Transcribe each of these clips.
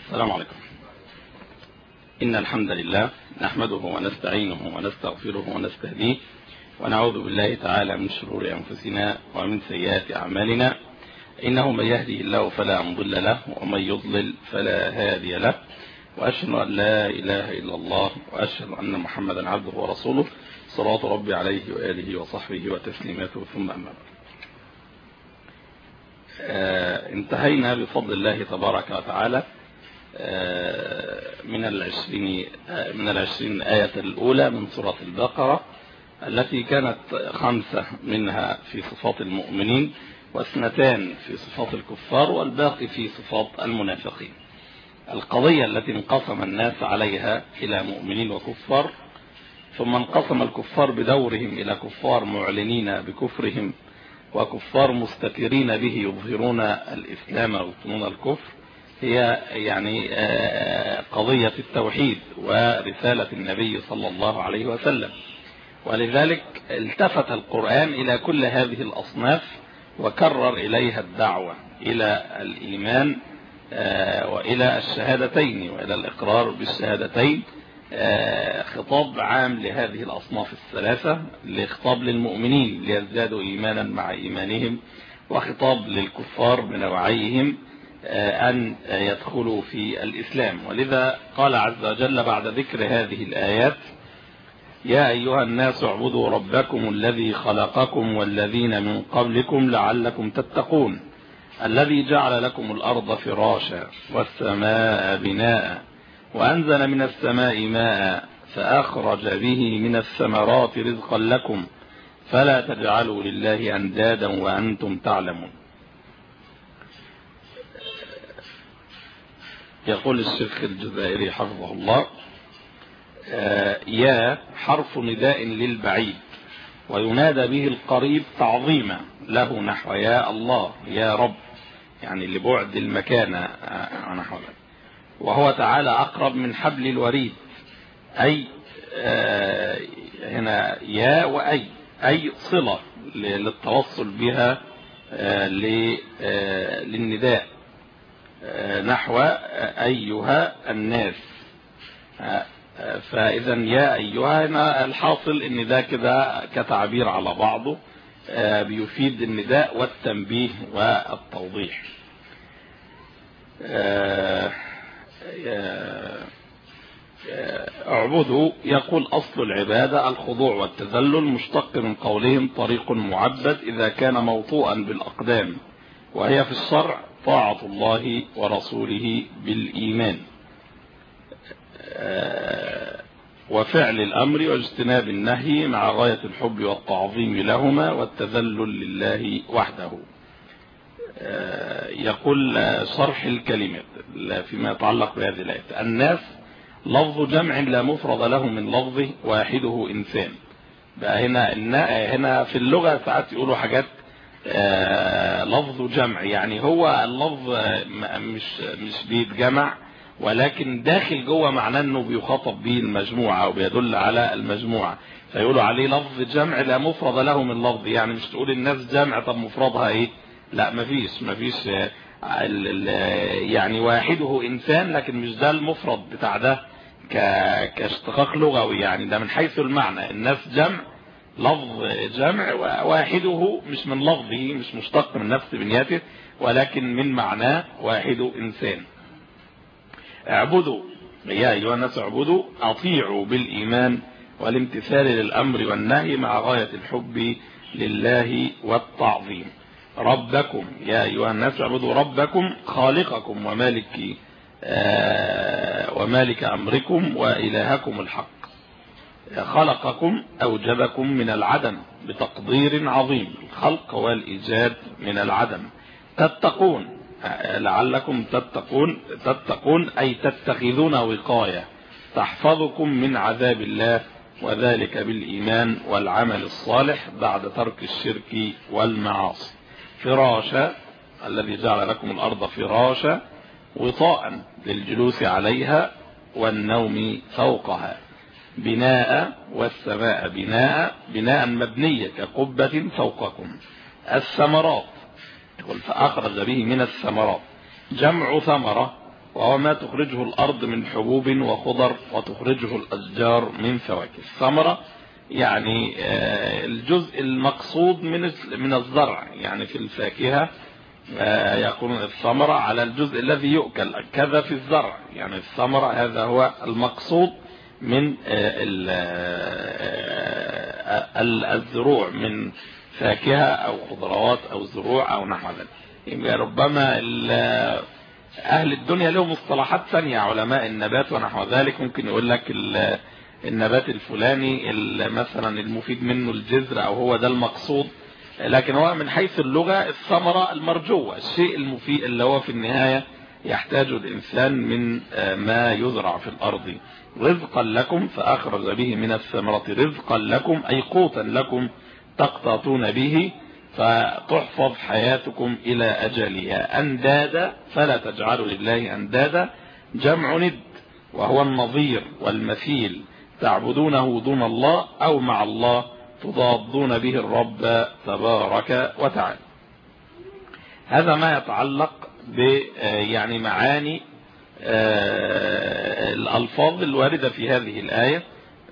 السلام عليكم. إن الحمد لله نحمده ونستعينه ونستغفره ونستهديه ونعوذ بالله تعالى من شرور أنفسنا ومن سيئات أعمالنا، إنه من يهدي الله فلا مضل له ومن يضلل فلا هادي له، وأشهد أن لا إله إلا الله وأشهد أن محمدا عبده ورسوله صلوات ربي عليه وآله وصحبه وتسليماته، ثم أما بعد. انتهينا بفضل الله تبارك وتعالى من العشرين آية الأولى من سورة البقرة، التي كانت 5 منها في صفات المؤمنين و2 في صفات الكفار والباقي في صفات المنافقين. القضية التي انقسم الناس عليها إلى مؤمنين وكفار، ثم انقسم الكفار بدورهم إلى كفار معلنين بكفرهم وكفار مستترين به يظهرون الإسلام ويبطنون الكفر، هي يعني قضية التوحيد ورسالة النبي صلى الله عليه وسلم. ولذلك التفت القرآن إلى كل هذه الأصناف وكرر إليها الدعوة إلى الإيمان وإلى الشهادتين وإلى الإقرار بالشهادتين، خطاب عام لهذه الأصناف الثلاثة، لخطاب للمؤمنين ليزدادوا إيمانا مع إيمانهم، وخطاب للكفار بنوعيهم أن يدخلوا في الإسلام. ولذا قال عز وجل بعد ذكر هذه الآيات: يا أيها الناس اعبدوا ربكم الذي خلقكم والذين من قبلكم لعلكم تتقون، الذي جعل لكم الأرض فراشا والسماء بناء وأنزل من السماء ماء فأخرج به من الثمرات رزقا لكم فلا تجعلوا لله أندادا وأنتم تعلمون. يقول الشيخ الجزائري حفظه الله: يا حرف نداء للبعيد وينادى به القريب تعظيما له، نحو يا الله يا رب، يعني لبعد المكان نحو ذلك. وهو تعالى أقرب من حبل الوريد، أي هنا يا وأي، أي صلة للتوصل بها للنداء، نحو أيها الناس. فإذا يا أيها الحاصل إن ده كده كتعبير على بعضه بيفيد النداء والتنبيه والتوضيح. اعبدوا، يقول أصل العبادة الخضوع والتذلل، مشتق من قولهم طريق معبد إذا كان موطوءا بالأقدام، وهي في الشرع طاعة الله ورسوله بالإيمان وفعل الأمر واجتناب النهي مع غاية الحب والتعظيم لهما والتذلل لله وحده. يقول شرح الكلمات فيما يتعلق بهذه الآية: الناس لفظ جمع لا مفرد له من لفظه واحده إنسان. بقى هنا في اللغة ساعات يقولوا حاجات لفظ جمع، يعني هو اللفظ مش بيتجمع، ولكن داخل جوه معناه انه بيخاطب به المجموعة او بيدل على المجموعة، فيقولوا عليه لفظ جمع لا مفرد له من لفظ. يعني مش تقول الناس جمع، طب مفردها ايه؟ لا، مفيش يعني واحده انسان، لكن مش ده المفرد بتاع ده كاشتقاق لغوي، يعني ده من حيث المعنى. الناس جمع، لفظ جمع، واحده مش من لفظه، مش مشتق من نفس بنيته، ولكن من معناه واحد إنسان. اعبدوا يا أيها الناس اعبدوا، أطيعوا بالإيمان والامتثال للأمر والنهي مع غاية الحب لله والتعظيم. ربكم يا أيها الناس اعبدوا ربكم خالقكم ومالك أمركم وإلهكم الحق. خلقكم أوجدكم من العدم بتقدير عظيم، الخلق والإيجاد من العدم. تتقون لعلكم تتقون أي تتخذون وقاية تحفظكم من عذاب الله، وذلك بالإيمان والعمل الصالح بعد ترك الشرك والمعاصي. فراشا الذي جعل لكم الأرض فراشا وطاء للجلوس عليها والنوم فوقها. بناء والسماء بناء مبنية كقبة فوقكم. الثمرات فأخرج به من الثمرات، جمع ثمرة وهو ما تخرجه الأرض من حبوب وخضر وتخرجه الأشجار من فواكه. الثمرة يعني الجزء المقصود من الزرع، يعني في الفاكهة يكون الثمرة على الجزء الذي يؤكل، كذا في الزرع، يعني الثمرة هذا هو المقصود من الزروع من فاكهة أو خضروات أو زروع أو نحو ذلك. ربما أهل الدنيا لهم مصطلحات ثانية، علماء النبات ونحو ذلك، ممكن يقول لك النبات الفلاني مثلا المفيد منه الجذر أو هو ده المقصود، لكن هو من حيث اللغة الثمرة المرجوة، الشيء المفيد اللي هو في النهاية يحتاج الإنسان من ما يزرع في الأرض. رزقا لكم فأخرج به من الثمرة رزقا لكم أي قوتا لكم تقتاتون به فتحفظ حياتكم إلى أجلها. أندادا فلا تجعلوا لله أندادا جمع ند، وهو النظير والمثيل تعبدونه دون الله أو مع الله تضادون به الرب تبارك وتعالى. هذا ما يتعلق يعني معاني الألفاظ الواردة في هذه الآية.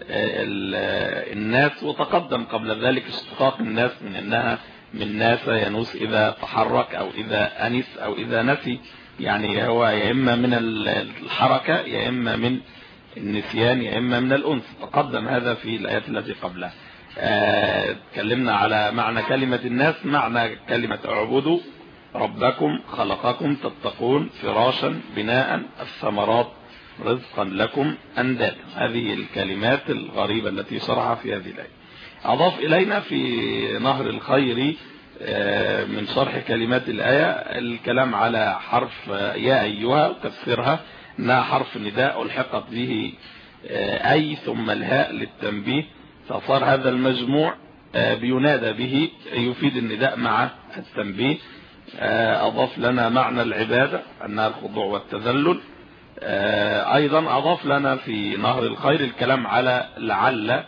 الناس، وتقدم قبل ذلك اشتقاق الناس من أنها من ناس ينوس إذا تحرك أو إذا أنس أو إذا نسي، يعني هو يا إما من الحركة يا إما من النسيان يا إما من الأنس. تقدم هذا في الآيات التي قبلها. تكلمنا على معنى كلمة الناس، معنى كلمة اعبدوا ربكم خلقكم تتقون فراشا بناء الثمرات رزقا لكم أندادا. هذه الكلمات الغريبة التي شرحها في هذه الآية. أضاف إلينا في نهر الخير من شرح كلمات الآية الكلام على حرف يا أيها وتفسيرها أنها حرف نداء ألحقت به أي ثم الهاء للتنبيه، فصار هذا المجموع بينادى به يفيد النداء مع التنبيه. أضاف لنا معنى العبادة أنها الخضوع والتذلل. أيضا أضاف لنا في نهر الخير الكلام على لعل،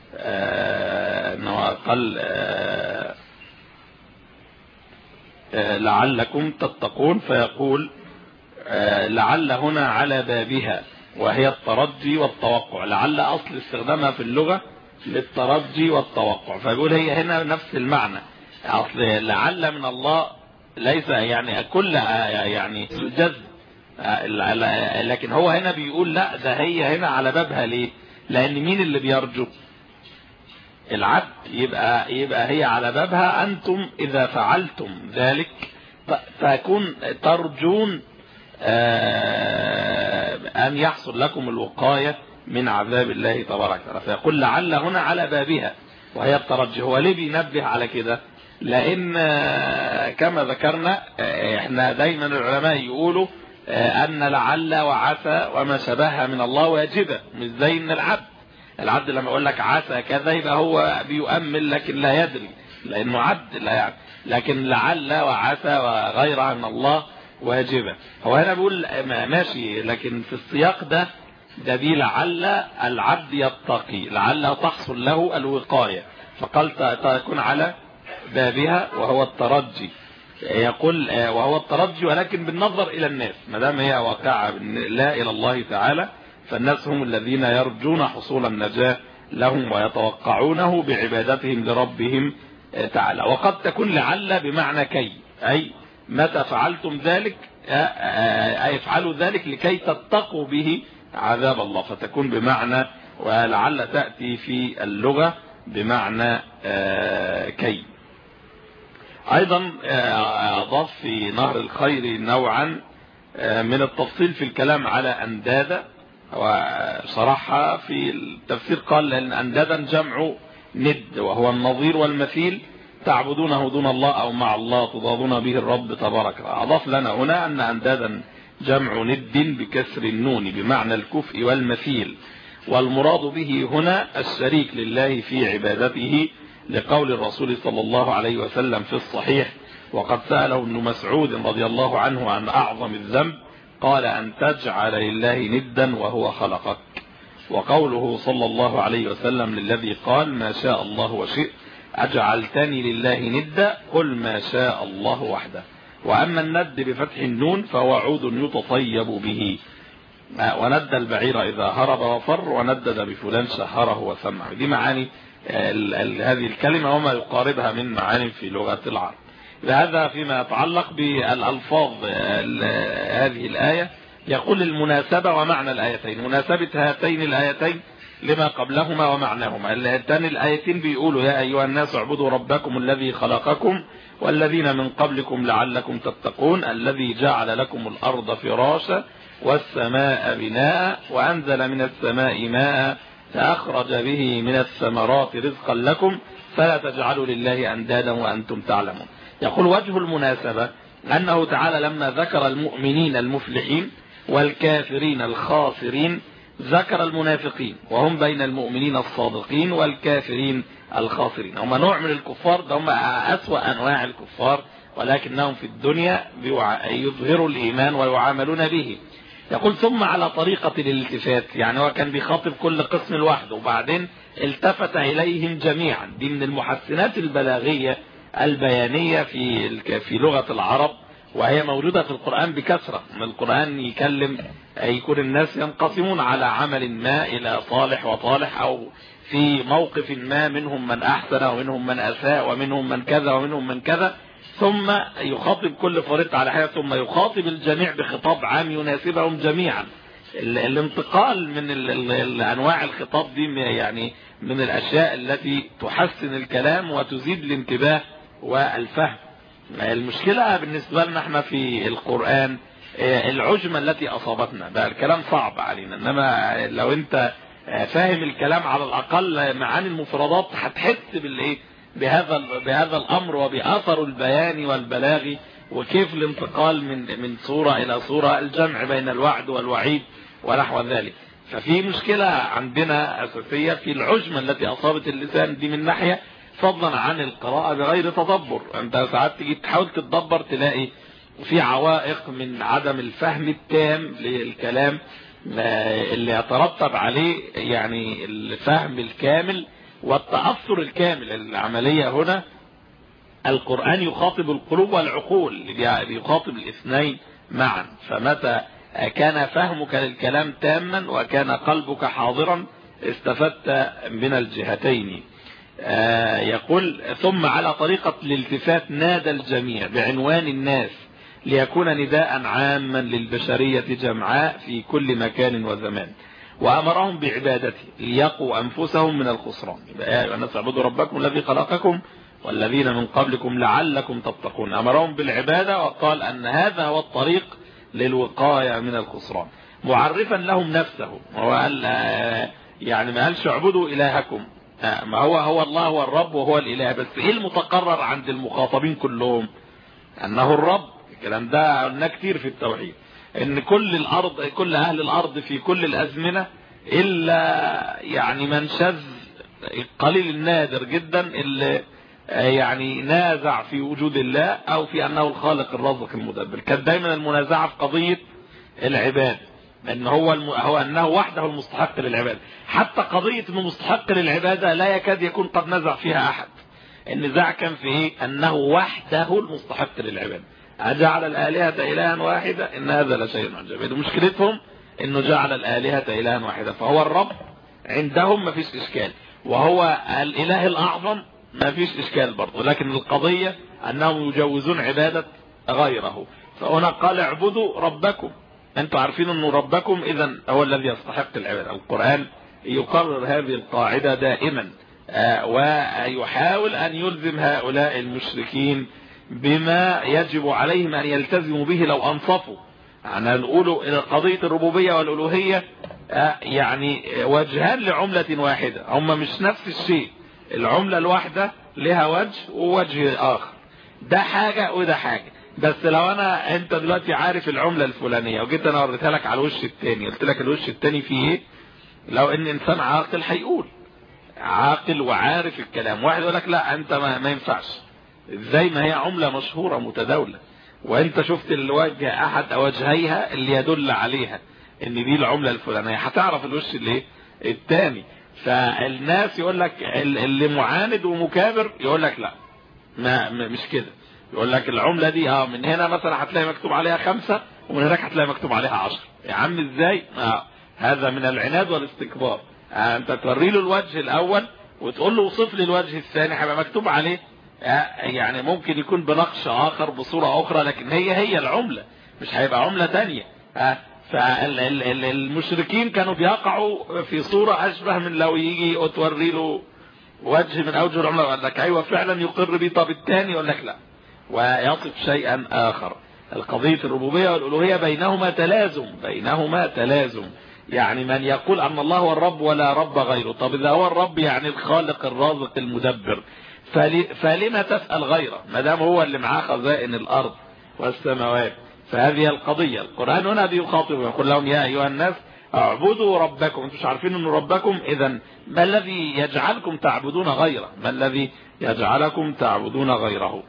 أنه قال لعلكم تتقون، فيقول لعل هنا على بابها وهي الترجي والتوقع. لعل أصل استخدامها في اللغة للترجي والتوقع، فيقول هي هنا نفس المعنى. أصل لعل من الله ليس يعني كل يعني الجذب، لكن هو هنا بيقول لا، ده هي هنا على بابها. ليه؟ لأن مين اللي بيرجو؟ العبد. يبقى هي على بابها. أنتم إذا فعلتم ذلك فيكون ترجون أن يحصل لكم الوقاية من عذاب الله تبارك وتعالى. فيقول لعل هنا على بابها وهي الترجي. هو ليه بينبه على كده؟ لأن كما ذكرنا احنا دايما العلماء يقولوا أن لعل وعسى وما شبهها من الله واجبة، مش زي ان العبد لما يقول لك عسى كذا يبقى هو بيؤمل لكن لا يدري لأنه عبد لا يعلم. لكن لعل وعسى وغيرها من الله واجبة. هو هنا بيقول ماشي، لكن في السياق ده دي لعل العبد يتقي، لعل تحصل له الوقاية، فقال تكون على بابها وهو الترجي. يقول وهو الترجي ولكن بالنظر إلى الناس، ما دام هي واقعة لا إلى الله تعالى، فالناس هم الذين يرجون حصول النجاة لهم ويتوقعونه بعبادتهم لربهم تعالى. وقد تكون لعل بمعنى كي، أي متى فعلتم ذلك افعلوا ذلك لكي تتقوا به عذاب الله، فتكون بمعنى، ولعل تأتي في اللغة بمعنى كي. أيضا أضاف في نهر الخير نوعا من التفصيل في الكلام على أندادا، وشرحها في التفسير قال لأن أندادا جمع ند وهو النظير والمثيل تعبدونه دون الله أو مع الله تضادون به الرب تبارك. أضاف لنا هنا أن أندادا جمع ند بكسر النون بمعنى الكفء والمثيل، والمراد به هنا الشريك لله في عبادته، لقول الرسول صلى الله عليه وسلم في الصحيح: وقد سأله ابن مسعود رضي الله عنه عن أعظم الذنب قال أن تجعل لله ندا وهو خلقك. وقوله صلى الله عليه وسلم للذي قال ما شاء الله وشئت أجعلتني لله ندا قل ما شاء الله وحده. وأما الند بفتح النون فهو عود يتطيب به. وند البعير إذا هرب وفر، وندد بفلان شهره وسمع. دي معاني هذه الكلمة وما يقاربها من معاني في لغة العرب. هذا فيما يتعلق بالألفاظ هذه الآية. يقول المناسبة ومعنى الآيتين، مناسبة هاتين الآيتين لما قبلهما ومعناهما. الآن الآيتين بيقولوا يا أيها الناس اعبدوا ربكم الذي خلقكم والذين من قبلكم لعلكم تتقون، الذي جعل لكم الأرض فراشا والسماء بناء وأنزل من السماء ماء فأخرج به من الثمرات رزقا لكم فلا تجعلوا لله أندادا وأنتم تعلمون. يقول وجه المناسبة أنه تعالى لما ذكر المؤمنين المفلحين والكافرين الخاسرين ذكر المنافقين، وهم بين المؤمنين الصادقين والكافرين الخاسرين. هم نوع من الكفار، ده هم أسوأ أنواع الكفار، ولكنهم في الدنيا يظهروا الإيمان ويعاملون به. يقول ثم على طريقة الالتفات، يعني هو كان بيخاطب كل قسم لوحده وبعدين التفت إليهم جميعا. دي من المحسنات البلاغية البيانية في لغة العرب، وهي موجودة في القرآن بكثرة. من القرآن يكون الناس ينقسمون على عمل ما إلى صالح وطالح، أو في موقف ما منهم من أحسن ومنهم من أساء ومنهم من كذا ومنهم من كذا، ثم يخاطب كل فريق على حاجة، ثم يخاطب الجميع بخطاب عام يناسبهم جميعا. الانتقال من الأنواع الخطاب دي يعني من الأشياء التي تحسن الكلام وتزيد الانتباه والفهم. المشكلة بالنسبة لنا احنا في القرآن العجمة التي أصابتنا، بقى الكلام صعب علينا، إنما لو أنت فاهم الكلام على الأقل معاني المفردات هتحس بهذا الأمر وبأثر البيان والبلاغ، وكيف الانتقال من صورة إلى صورة، الجمع بين الوعد والوعيد ونحو ذلك. ففي مشكلة عندنا أساسية في العجمة التي أصابت اللسان دي من ناحية، فضلا عن القراءة بغير تدبر. أنت ساعات تيجي تحاول تتدبر تلاقي في عوائق من عدم الفهم التام للكلام اللي يترتب عليه يعني الفهم الكامل والتأثر الكامل. العملية هنا القرآن يخاطب القلوب والعقول، يخاطب الاثنين معا. فمتى كان فهمك للكلام تاما وكان قلبك حاضرا استفدت من الجهتين. يقول ثم على طريقة الالتفات نادى الجميع بعنوان الناس ليكون نداء عاما للبشرية جمعاء في كل مكان وزمان، وأمرهم بعبادته ليقوا أنفسهم من الخسران. يا أيها الناس اعبدوا ربكم الذي خلقكم والذين من قبلكم لعلكم تتقون. أمرهم بالعبادة وقال أن هذا هو الطريق للوقاية من الخسران، معرفا لهم نفسه. هو قال يعني ما قالش اعبدوا إلهكم، ما هو الله هو الرب وهو الإله، بس إيه المتقرر عند المخاطبين كلهم؟ أنه الرب. الكلام ده قلنا كتير في التوحيد، ان كل اهل الارض في كل الازمنة الا يعني من شذ قليل النادر جدا اللي يعني نازع في وجود الله او في انه الخالق الرازق المدبر. كانت دايما المنازعة في قضية العباد، ان هو انه وحده المستحق للعبادة. حتى قضية انه مستحق للعبادة لا يكاد يكون قد نزع فيها احد. النزاع كان في ايه؟ انه وحده المستحق للعبادة. أجعل الآلهة إلها واحدة إن هذا لشيء عجيب. مشكلتهم إنه جعل الآلهة إلها واحدة، فهو الرب عندهم ما فيش إشكال، وهو الإله الأعظم ما فيش إشكال برضه، لكن القضية أنهم يجوزون عبادة غيره. فهنا قال اعبدوا ربكم، أنتم عارفين أنه ربكم إذن هو الذي يستحق العبادة. القرآن يقرر هذه القاعدة دائما، ويحاول أن يلزم هؤلاء المشركين بما يجب عليهم أن يلتزموا به لو أنصفوا. يعني نقولوا إلى قضية الربوبية والألوهية يعني وجهان لعملة واحدة، هم مش نفس الشيء. العملة الواحدة لها وجه ووجه آخر، ده حاجة وده حاجة. بس لو أنت دلوقتي عارف العملة الفلانية وجيت أنا وريتها لك على الوش التاني، قلت لك الوش التاني فيه إيه، لو إن إنسان عاقل هيقول عاقل وعارف الكلام. واحد يقول لك لا أنت ما ينفعش، زي ما هي عملة مشهورة متداولة وانت شفت الوجه احد وجهيها اللي يدل عليها ان دي العملة الفلانية، هتعرف الوش اللي التاني. فالناس يقول لك اللي معاند ومكابر يقول لك لا، ما مش كده. يقول لك العملة دي من هنا مثلا هتلاقي مكتوب عليها 5 ومن هناك هتلاقي مكتوب عليها 10. يا عم ازاي؟ هذا من العناد والاستكبار. انت توري له الوجه الاول وتقول له وصف لي الوجه الثاني، هيبقى مكتوب عليه يعني ممكن يكون بنقش اخر بصورة اخرى، لكن هي العملة، مش هيبقى عملة تانية. فالمشركين كانوا بيقعوا في صورة اشبه من لو يجي وتوري له وجه من اوجه العملة وقال لك ايوه فعلا يقر بي، طب الثاني يقول لك لا ويصف شيئا اخر. القضية الربوبية والالوهية بينهما تلازم. يعني من يقول ان الله هو الرب ولا رب غيره، طب اذا هو الرب يعني الخالق الرازق المدبر، فلما تسأل غيره ما دام هو اللي معاه خزائن الارض والسماوات؟ فهذه القضية. القرآن هنا بيخاطب يقول لهم يا ايها الناس اعبدوا ربكم، انتم مش عارفين انه ربكم، اذا ما الذي يجعلكم تعبدون غيره؟ ما الذي يجعلكم تعبدون غيره؟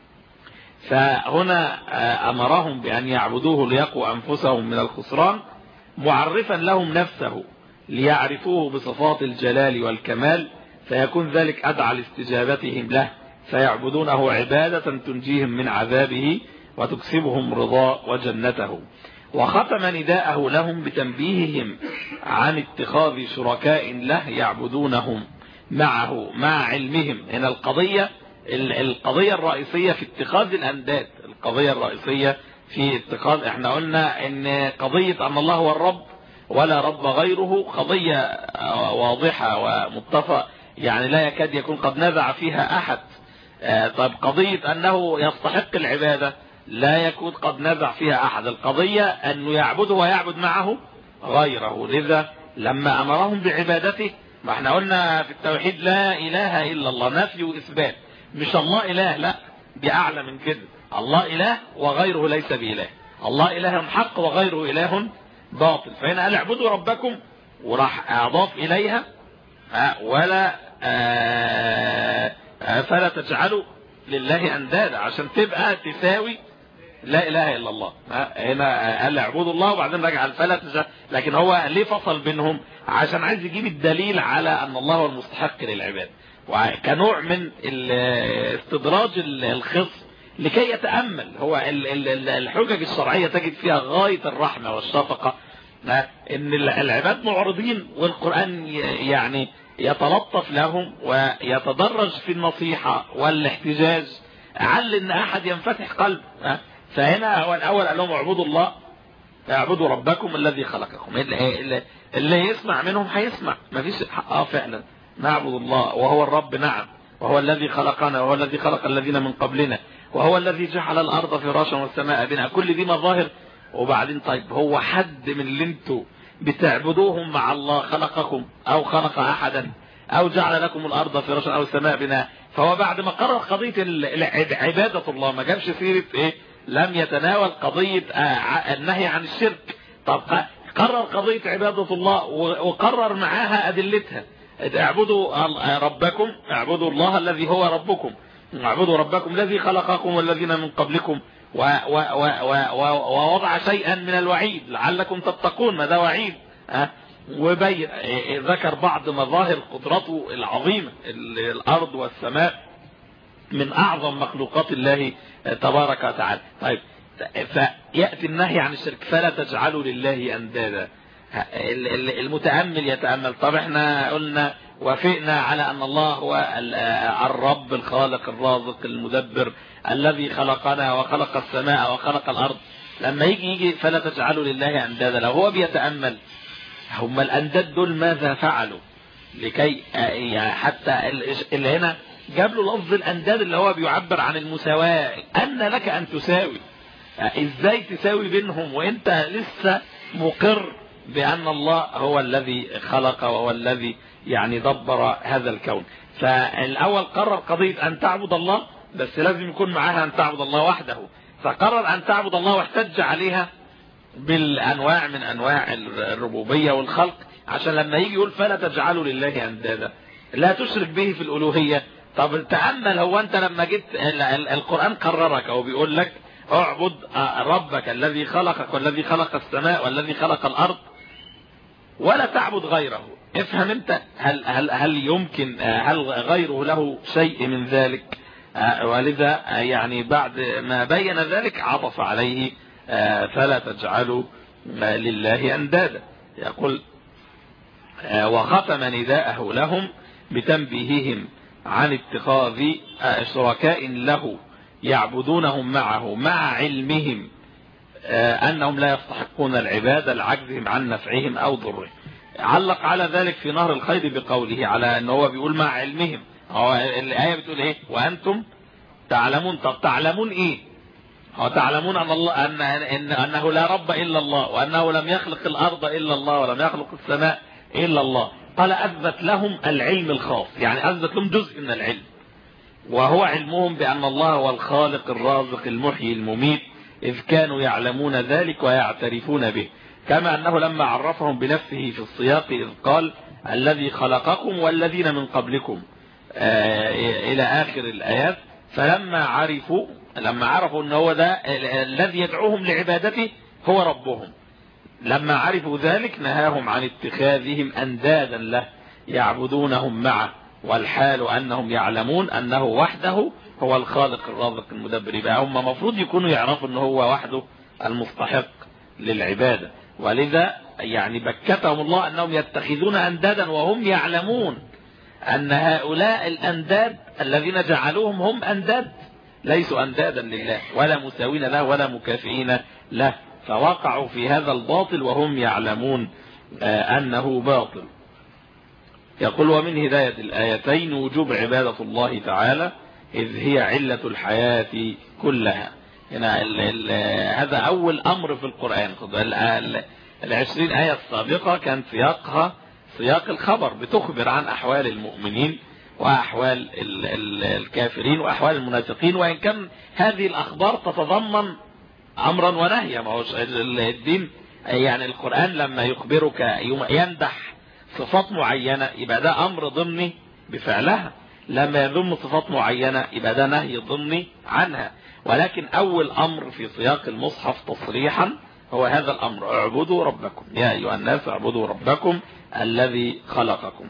فهنا امرهم بان يعبدوه ليقوا انفسهم من الخسران، معرفا لهم نفسه ليعرفوه بصفات الجلال والكمال، فيكون ذلك ادعى لاستجابتهم له، فيعبدونه عبادة تنجيهم من عذابه وتكسبهم رضا وجنته. وختم نداءه لهم بتنبيههم عن اتخاذ شركاء له يعبدونهم معه مع علمهم. هنا القضية الرئيسية في اتخاذ الأنداد، القضية الرئيسية في اتخاذ، احنا قلنا ان قضية ان الله هو الرب ولا رب غيره قضية واضحة ومتفق، يعني لا يكاد يكون قد نزع فيها احد. طب قضية انه يستحق العبادة لا يكون قد نزع فيها احد. القضية انه يعبده ويعبد معه غيره. لذا لما امرهم بعبادته، ما احنا قلنا في التوحيد لا اله الا الله، نفي واثبات، مش الله اله، لا دي اعلى من كده. الله اله وغيره ليس بإله، الله اله حق وغيره اله باطل. فهنا قال اعبدوا ربكم وراح اضاف اليها ولا فلا تجعلوا لله اندادا، عشان تبقى تساوي لا اله الا الله. هنا قال اعبدوا الله وبعدين رجع فلا تجعلوا، لكن هو ليه فصل بينهم؟ عشان عايز يجيب الدليل على ان الله هو المستحق للعباده، وكنوع من استدراج الخصم لكي يتأمل. هو الحجج الشرعية تجد فيها غاية الرحمة والشفقة، ان العباد معرضين والقرآن يعني يتلطف لهم ويتدرج في النصيحة والاحتجاج على ان احد ينفتح قلبه. فهنا هو الاول قال لهم اعبدوا الله، اعبدوا ربكم الذي خلقكم. اللي يسمع منهم هيسمع، ما فيش فعلا نعبد الله وهو الرب، نعم، وهو الذي خلقنا وهو الذي خلق الذين من قبلنا وهو الذي جعل الارض فراشا والسماء بناء. كل دي مظاهر. وبعدين طيب هو حد من اللي انتوا بتعبدوهم مع الله خلقكم او خلق احدا او جعل لكم الارض فراشا او السماء بناء؟ فهو بعد ما قرر قضية عبادة الله ما جابش سيرة لم يتناول قضية النهي عن الشرك. طب قرر قضية عبادة الله وقرر معاها ادلتها. اعبدوا ربكم، اعبدوا الله الذي هو ربكم، اعبدوا ربكم الذي خلقكم والذين من قبلكم، ووضع شيئا من الوعيد لعلكم تتقون، ما ده وعيد. وبين ذكر بعض مظاهر قدرته العظيمة. الارض والسماء من اعظم مخلوقات الله تبارك وتعالى. طيب فيأتي النهي عن الشرك فلا تجعلوا لله اندادا. المتأمل يتأمل، طب احنا قلنا وافقنا على ان الله هو الرب الخالق الرازق المدبر الذي خلقنا وخلق السماء وخلق الارض. لما يجي فلا تجعلوا لله اندادا، لو هو بيتأمل هم الانداد دول ماذا فعلوا لكي حتى اللي هنا جاب له لفظ الانداد اللي هو بيعبر عن المساواة. ان لك ان تساوي، ازاي تساوي بينهم وانت لسه مقر بأن الله هو الذي خلق وهو الذي يعني دبر هذا الكون. فالأول قرر قضية أن تعبد الله، بس لازم يكون معها أن تعبد الله وحده. فقرر أن تعبد الله واحتج عليها بالأنواع من أنواع الربوبية والخلق، عشان لما يجي يقول فلا تجعلوا لله أندادا لا تشرك به في الألوهية. طب تأمل، هو أنت لما جيت القرآن قررك أو بيقول لك اعبد ربك الذي خلقك والذي خلق السماء والذي خلق الأرض ولا تعبد غيره. افهم انت، هل يمكن، هل غيره له شيء من ذلك؟ ولذا يعني بعد ما بين ذلك عطف عليه فلا تجعلوا لله أندادا. يقول وختم نداءه لهم بتنبيههم عن اتخاذ شركاء له يعبدونهم معه مع علمهم أنهم لا يستحقون العبادة لعجزهم عن نفعهم أو ضرهم. علق على ذلك في نهر الخير بقوله على أنه هو بيقول مع علمهم. هو الآية بتقول إيه؟ وأنتم تعلمون. طب تعلمون إيه؟ هو تعلمون أن الله أنه لا رب إلا الله، وأنه لم يخلق الأرض إلا الله، ولم يخلق السماء إلا الله. قال أثبت لهم العلم الخاص، يعني أثبت لهم جزء من العلم، وهو علمهم بأن الله هو الخالق الرازق المحيي المميت، إذ كانوا يعلمون ذلك ويعترفون به. كما أنه لما عرفهم بنفسه في السياق إذ قال الذي خلقكم والذين من قبلكم إلى آخر الآيات، فلما عرفوا أن هو ده الذي يدعوهم لعبادته هو ربهم، لما عرفوا ذلك نهاهم عن اتخاذهم أندادا له يعبدونهم معه، والحال أنهم يعلمون أنه وحده هو الخالق الرازق المدبر. يبقى هم مفروض يكونوا يعرفوا أنه هو وحده المستحق للعبادة، ولذا يعني بكتهم الله أنهم يتخذون أندادا وهم يعلمون أن هؤلاء الأنداد الذين جعلوهم هم أنداد ليسوا أندادا لله ولا مساوين له ولا مكافئين له، فوقعوا في هذا الباطل وهم يعلمون أنه باطل. يقول ومن هداية الآيتين وجوب عبادة الله تعالى إذ هي علة الحياة كلها. هنا هذا أول أمر في القرآن. 20 آية السابقة كان سياقها سياق الخبر، بتخبر عن أحوال المؤمنين وأحوال الكافرين وأحوال المنافقين، وإن كان هذه الأخبار تتضمن أمرا ونهيا. ما هوش الدين يعني القرآن لما يخبرك يمدح صفات معينة يبقى ده أمر ضمني بفعلها، لما يذم صفات معينة يبقى ده نهي ضمني عنها. ولكن أول أمر في سياق المصحف تصريحا هو هذا الأمر: اعبدوا ربكم يا أيها الناس اعبدوا ربكم الذي خلقكم.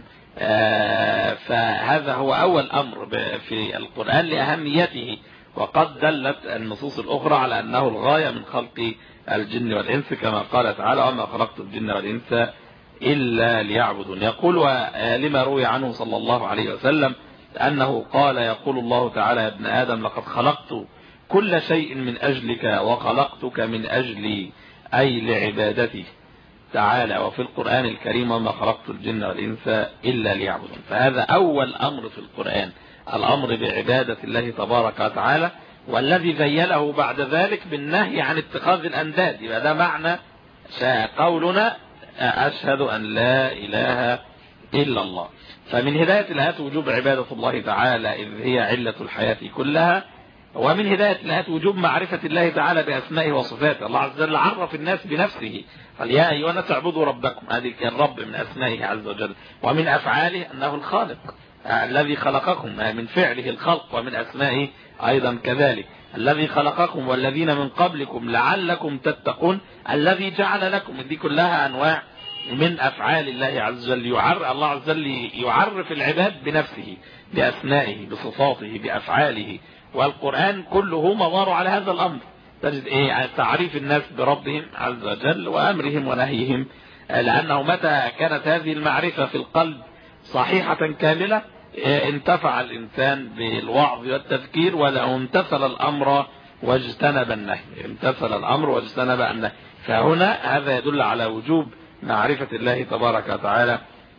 فهذا هو أول أمر في القرآن لأهميته، وقد دلت النصوص الأخرى على أنه الغاية من خلق الجن والإنس، كما قال تعالى وما خلقت الجن والإنس إلا ليعبدون. يقول لما روي عنه صلى الله عليه وسلم أنه قال يقول الله تعالى يا ابن آدم لقد خلقت كل شيء من أجلك وخلقتك من أجلي، أي لعبادتي تعالى. وفي القرآن الكريم وما خلقت الجن والإنس إلا ليعبدون. فهذا أول أمر في القرآن، الأمر بعبادة الله تبارك وتعالى، والذي ذيله بعد ذلك بالنهي عن اتخاذ الأنداد. يبقى ده معنى قولنا أشهد أن لا إله إلا الله. فمن هداية الآيات وجوب عبادة الله تعالى إذ هي علة الحياة كلها، ومن هداية الآيات وجوب معرفة الله تعالى بأسمائه وصفاته. الله عز وجل عرف الناس بنفسه، قال يا أيها الناس اعبدوا ربكم، هذه الرب من أسمائه عز وجل، ومن أفعاله أنه الخالق الذي خلقكم، من فعله الخلق، ومن أسمائه أيضا كذلك الذي خلقكم والذين من قبلكم لعلكم تتقون، الذي جعل لكم. دي كلها أنواع من أفعال الله عز وجل. الله عز وجل يعرف العباد بنفسه بأسمائه بصفاته بأفعاله، والقرآن كله مدار على هذا الأمر. تجد تعريف الناس بربهم عز وجل وأمرهم ونهيهم، لأنه متى كانت هذه المعرفة في القلب صحيحة كاملة انتفع الإنسان بالوعظ والتذكير، ولو امتثل الأمر واجتنب النهي، امتثل الأمر واجتنب النهي. فهنا هذا يدل على وجوب معرفة الله تبارك وتعالى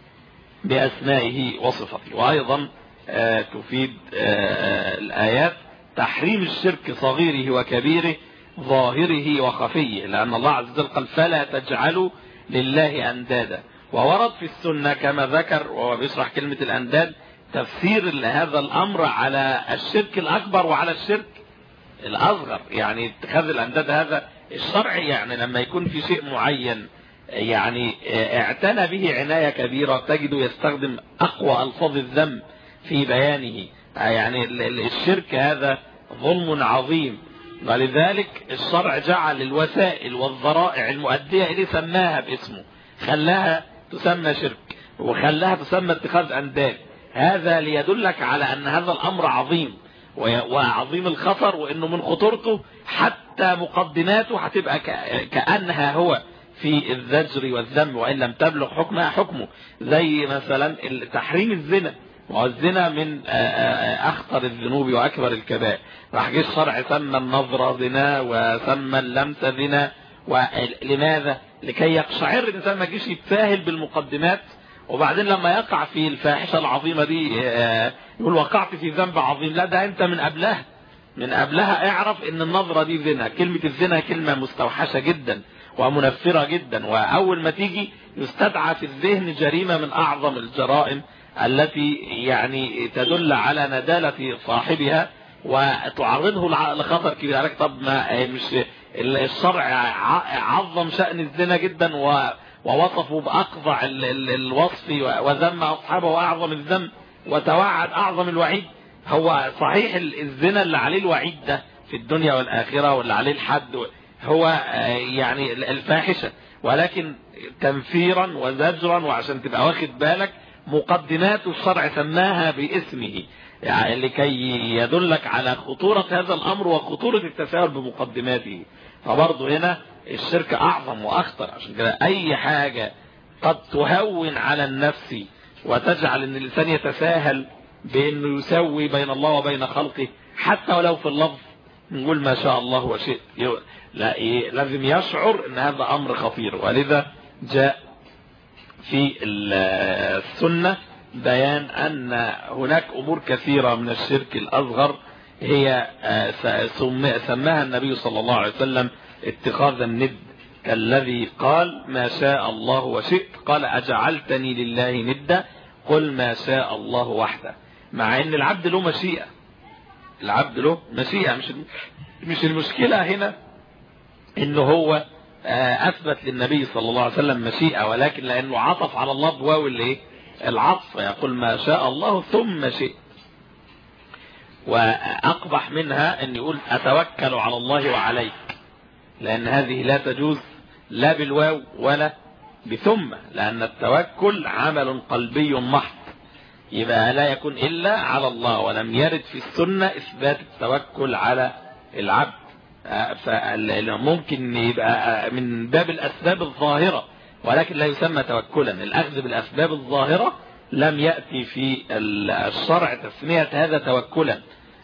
بأسمائه وصفاته. وأيضا تفيد الآيات تحريم الشرك صغيره وكبيره ظاهره وخفيه، لأن الله عز وجل قال فلا تجعلوا لله أندادا. وورد في السنة كما ذكر وهو بيشرح كلمة الأنداد تفسير هذا الأمر على الشرك الأكبر وعلى الشرك الأصغر. يعني اتخاذ الأنداد هذا الشرعي، يعني لما يكون في شيء معين يعني اعتنى به عناية كبيرة تجده يستخدم أقوى ألفاظ الذم في بيانه. يعني الشرك هذا ظلم عظيم، ولذلك الشرع جعل الوسائل والذرائع المؤدية إليه سماها باسمه، خلاها تسمى شرك وخلاها تسمى اتخاذ أنداد. هذا ليدلك على أن هذا الأمر عظيم، وعظيم الخطر، وانه من خطورته حتى مقدماته هتبقى كأنها هو في الزجر والذم، وإن لم تبلغ حكمها حكمه. زي مثلا تحريم الزنا، والزنا من أخطر الذنوب وأكبر الكبائر. راح جه الشرع سمى النظر زنا وسمى اللمس زنا. ولماذا؟ لكي يقشعر الإنسان، ما يجيش يتساهل بالمقدمات، وبعدين لما يقع في الفاحشة العظيمة دي يقول وقعت في ذنب عظيم. لا، ده أنت من قبلها اعرف ان النظرة دي زنا. كلمة الزنا كلمة مستوحشة جدا ومنفرة جدا، وأول ما تيجي يستدعى في الذهن جريمة من أعظم الجرائم التي يعني تدل على ندالة صاحبها وتعرضه لخطر كبير عليك. طب ما مش الشرع عظم شأن الزنا جدا ووصفه بأقضع الوصف وذم أصحابه وأعظم الذنب وتوعد أعظم الوعيد. هو صحيح الزنا اللي عليه الوعيد ده في الدنيا والآخرة واللي عليه الحد هو يعني الفاحشة، ولكن تنفيرا وزجرا، وعشان تبقى واخد بالك مقدمات الشرع سماها باسمه، يعني لكي يدلك على خطورة هذا الأمر وخطورة التساهل بمقدماته. فبرضه هنا الشرك أعظم وأخطر. عشان كده أي حاجة قد تهون على النفس وتجعل أن الإنسان يتساهل بأنه يسوي بين الله وبين خلقه، حتى ولو في اللفظ نقول ما شاء الله وشئت، لا لازم يشعر أن هذا أمر خطير. ولذا جاء في السنة بيان أن هناك أمور كثيرة من الشرك الأصغر هي سماها النبي صلى الله عليه وسلم اتخاذ الند، كالذي قال ما شاء الله وشئت، قال أجعلتني لله ندا قل ما شاء الله وحده. مع أن العبد له مشيئة، العبد له مشيئة، مش المشكلة هنا إنه هو أثبت للنبي صلى الله عليه وسلم مشيئة، ولكن لأنه عطف على الله بواو العطف، يقول ما شاء الله ثم شئت. وأقبح منها أن يقول أتوكل على الله وعليك، لأن هذه لا تجوز لا بالواو ولا بثم، لأن التوكل عمل قلبي محض، يبقى لا يكون إلا على الله. ولم يرد في السنة إثبات التوكل على العبد، فممكن يبقى من باب الأسباب الظاهرة ولكن لا يسمى توكلا. الأخذ بالأسباب الظاهرة لم يأتي في الشرع تسمية هذا توكلا،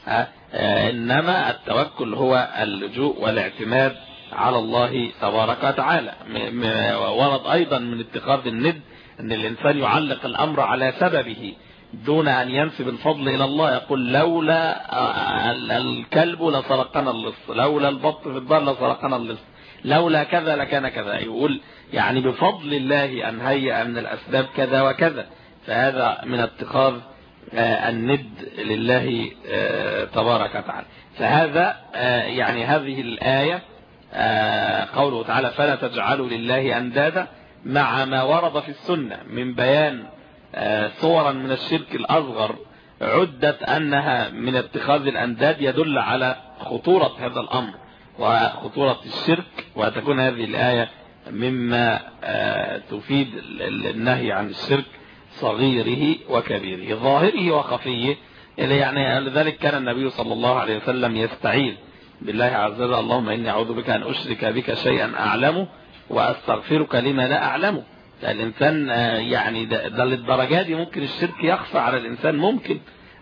إنما التوكل هو اللجوء والاعتماد على الله تبارك وتعالى. ورد أيضا من اتخاذ الند أن الإنسان يعلق الأمر على سببه دون أن ينسب الفضل إلى الله، يقول لولا الكلب لسرقنا اللص، لولا البط في الدار لسرقنا اللص، لولا كذا لكان كذا، يقول يعني بفضل الله أن هيأ من الأسباب كذا وكذا. فهذا من اتخاذ الند لله تبارك وتعالى. فهذا يعني هذه الآية قوله تعالى فلا تجعلوا لله أندادا، مع ما ورد في السنة من بيان صورا من الشرك الأصغر عدت أنها من اتخاذ الأنداد، يدل على خطورة هذا الأمر وخطورة الشرك، وتكون هذه الآية مما تفيد النهي عن الشرك صغيره وكبيره، ظاهره وخفيه. يعني لذلك كان النبي صلى الله عليه وسلم يستعيذ بالله عز وجل اللهم إني أعوذ بك أن أشرك بك شيئا أعلمه وأستغفرك لما لا أعلمه. الإنسان يعني ده للدرجة دي ممكن الشرك يخفى على الإنسان، ممكن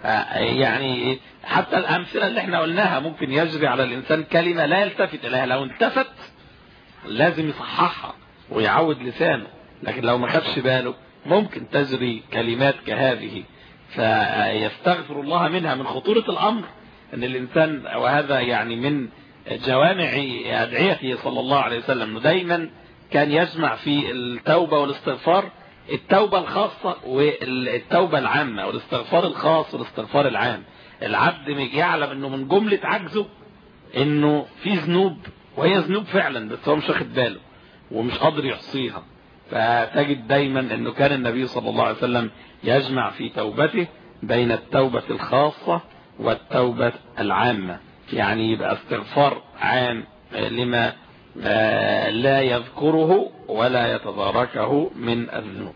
يعني حتى الأمثلة اللي احنا قلناها ممكن يجري على الإنسان كلمة لا يلتفت إليها، لو التفت لازم يصححها ويعود لسانه، لكن لو ما خدش باله ممكن تجري كلمات كهذه فيستغفر الله منها. من خطورة الأمر أن الإنسان، وهذا يعني من جوامع أدعيته صلى الله عليه وسلم، دايما كان يجمع في التوبة والاستغفار التوبة الخاصة والتوبة العامة، والاستغفار الخاص والاستغفار العام. العبد يعلم أنه من جملة عجزه أنه في ذنوب، وهي ذنوب فعلا بس هو مش واخد باله ومش قادر يحصيها، فتجد دايما أنه كان النبي صلى الله عليه وسلم يجمع في توبته بين التوبة الخاصة والتوبة العامة، يعني يبقى استغفار عام لما لا يذكره ولا يتداركه من الذنوب.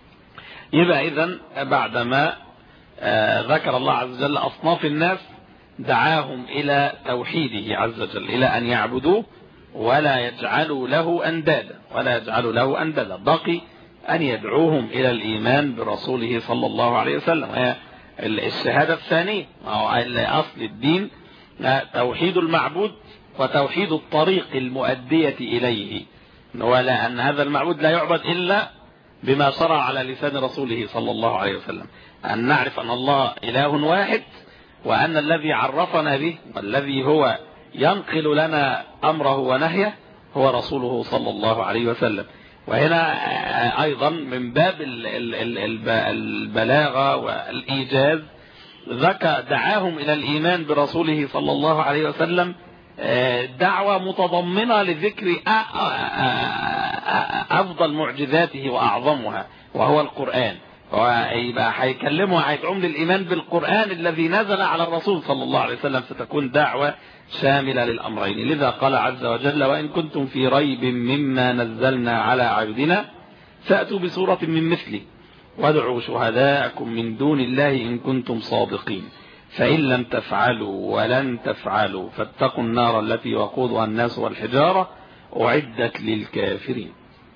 يبقى إذن بعدما ذكر الله عز وجل أصناف الناس دعاهم إلى توحيده عز وجل، إلى أن يعبدوه ولا يجعلوا له أندادا، بقي أن يدعوهم إلى الإيمان برسوله صلى الله عليه وسلم. الشهادة الثانية أصل الدين توحيد المعبود وتوحيد الطريق المؤدية إليه، ولا أن هذا المعبود لا يعبد إلا بما شرع على لسان رسوله صلى الله عليه وسلم، أن نعرف أن الله إله واحد، وأن الذي عرفنا به والذي هو ينقل لنا أمره ونهيه هو رسوله صلى الله عليه وسلم. وهنا أيضا من باب البلاغة والإيجاز دعاهم إلى الإيمان برسوله صلى الله عليه وسلم دعوة متضمنة لذكر أفضل معجزاته وأعظمها وهو القرآن، ويبقى هيدعوهم للإيمان بالقرآن الذي نزل على الرسول صلى الله عليه وسلم، ستكون دعوة شاملة للأمرين. لذا قال عز وجل: وإن كنتم في ريب مما نزلنا على عبدنا فأتوا بسورة من مثله وادعوا شهداءكم من دون الله إن كنتم صادقين فإن لم تفعلوا ولن تفعلوا فاتقوا النار التي وقودها الناس والحجارة أعدت للكافرين.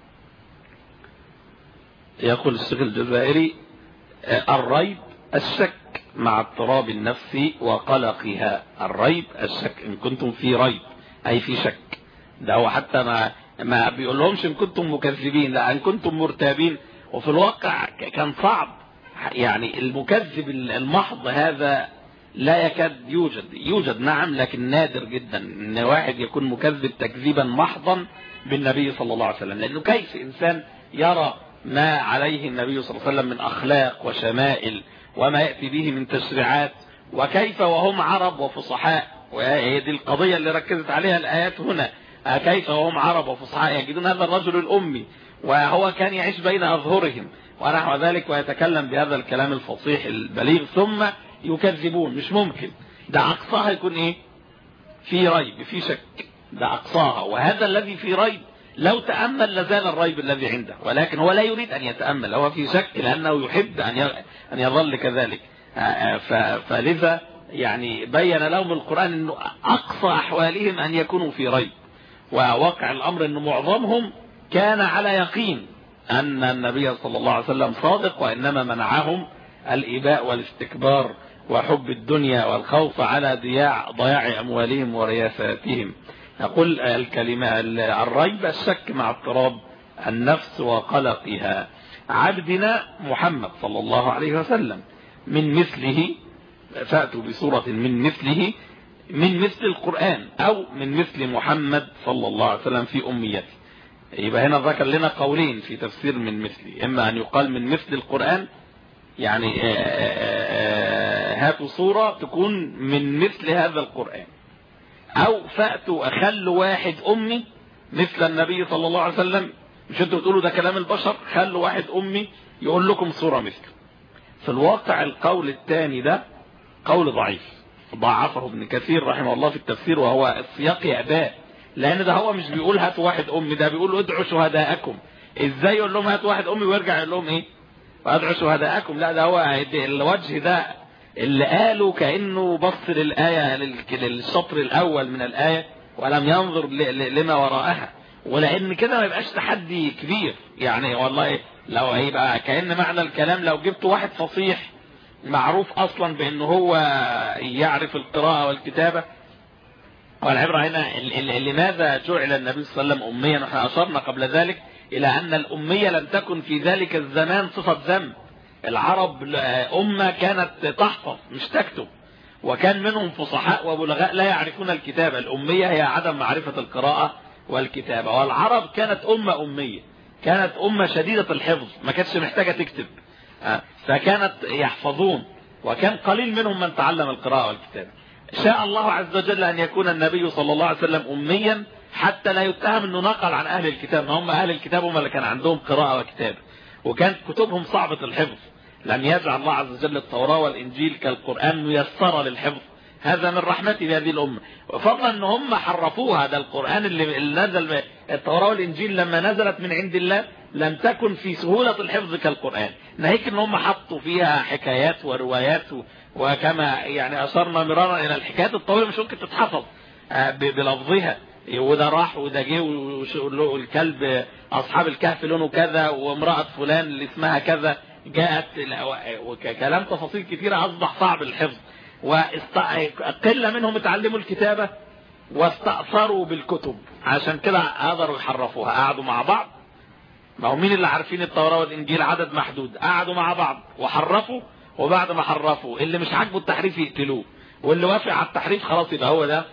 يقول الشيخ الجزائري: الريب الشك مع اضطراب النفس وقلقها. الريب الشك، إن كنتم في ريب أي في شك. ده هو حتى ما بيقول لهمش إن كنتم مكذبين، لا، إن كنتم مرتابين. وفي الواقع كان صعب، يعني المكذب المحض هذا لا يكاد يوجد نعم، لكن نادر جدا ان واحد يكون مكذب تكذيبا محضا بالنبي صلى الله عليه وسلم. لانه كيف انسان يرى ما عليه النبي صلى الله عليه وسلم من اخلاق وشمائل وما يأتي به من تشريعات، وكيف وهم عرب وفصحاء، وهي دي القضية اللي ركزت عليها الآيات هنا، كيف وهم عرب وفصحاء يجدون هذا الرجل الأمي وهو كان يعيش بين أظهرهم ونحو ذلك، ويتكلم بهذا الكلام الفصيح البليغ، ثم يكذبون. مش ممكن، ده أقصاها يكون إيه؟ في ريب، في شك، ده أقصاها. وهذا الذي في ريب لو تأمل لزال الريب الذي عنده، ولكن هو لا يريد أن يتأمل، هو في شك لأنه يحب أن يظل كذلك. فلذا يعني بين لهم القرآن أنه أقصى أحوالهم أن يكونوا في ريب، وواقع الأمر أن معظمهم كان على يقين أن النبي صلى الله عليه وسلم صادق، وإنما منعهم الإباء والاستكبار وحب الدنيا والخوف على ضياع أموالهم ورياساتهم. نقول الكلمة الريب الشك مع اضطراب النفس وقلقها. عبدنا محمد صلى الله عليه وسلم من مثله، فأتوا بسورة من مثله، من مثل القرآن أو من مثل محمد صلى الله عليه وسلم في أميته. يبقى هنا ذكر لنا قولين في تفسير من مثله، إما أن يقال من مثل القرآن، يعني هاتوا صورة تكون من مثل هذا القرآن، أو فأتوا أخلوا واحد أمي مثل النبي صلى الله عليه وسلم. مش انتوا تقولوا ده كلام البشر، خلوا واحد أمي يقول لكم صورة مثله. في الواقع القول الثاني ده قول ضعيف، ضعفه ابن كثير رحمه الله في التفسير، وهو السياق يأباه، لأن ده هو مش بيقول هاتوا واحد أمي، ده بيقول ادعوا شهداءكم. إزاي يقول لهم هاتوا واحد أمي ويرجع يقول لهم إيه وادعوا شهداءكم؟ لا، ده هو الوجه ده اللي قالوا كأنه بص للآية، للشطر الأول من الآية، ولم ينظر لما وراءها. ولأن كده ما يبقاش تحدي كبير، يعني والله لو هيبقى كأن معنى الكلام لو جبت واحد فصيح معروف أصلا بأنه هو يعرف القراءة والكتابة. والعبرة هنا لماذا جعل النبي صلى الله عليه وسلم أميا؟ نحن أشرنا قبل ذلك إلى أن الأمية لم تكن في ذلك الزمان صفة ذم. العرب أمة كانت تحفظ مش تكتب، وكان منهم فصحاء وبلغاء لا يعرفون الكتابة. الأمية هي عدم معرفة القراءة والكتابة، والعرب كانت أمية، كانت أمة شديدة الحفظ، ما كانتش محتاجة تكتب، فكانت يحفظون، وكان قليل منهم من تعلم القراءة والكتابة. شاء الله عز وجل أن يكون النبي صلى الله عليه وسلم أميا حتى لا يتهم أنه نقل عن أهل الكتاب. هم أهل الكتاب هم اللي كان عندهم قراءة وكتابة، وكانت كتبهم صعبة الحفظ. لم يجعل الله عز وجل التوراة والإنجيل كالقرآن ميسرة للحفظ، هذا من رحمته بهذه الأمة. وفضلا أن هم حرفوها، ده القرآن اللي نزل، التوراة والإنجيل لما نزلت من عند الله لم تكن في سهولة الحفظ كالقرآن، ناهيك ان هم حطوا فيها حكايات وروايات، وكما يعني أشرنا مرارا إلى الحكايات الطويلة مش ممكن تتحفظ بلفظها، وده راح وده جه والكلب أصحاب الكهف لونه كذا وامرأة فلان اللي اسمها كذا جاءت، وكلام تفاصيل كثيرة أصبح صعب الحفظ. وقلة منهم اتعلموا الكتابة واستأثروا بالكتب، عشان كده قدروا يحرفوها. قعدوا مع بعض، ما هو مين اللي عارفين التوراة والإنجيل عدد محدود، قعدوا مع بعض وحرفوا، وبعد ما حرفوا اللي مش عاجبه التحريف يقتلوه، واللي وافق على التحريف خلاص يبقى هو ده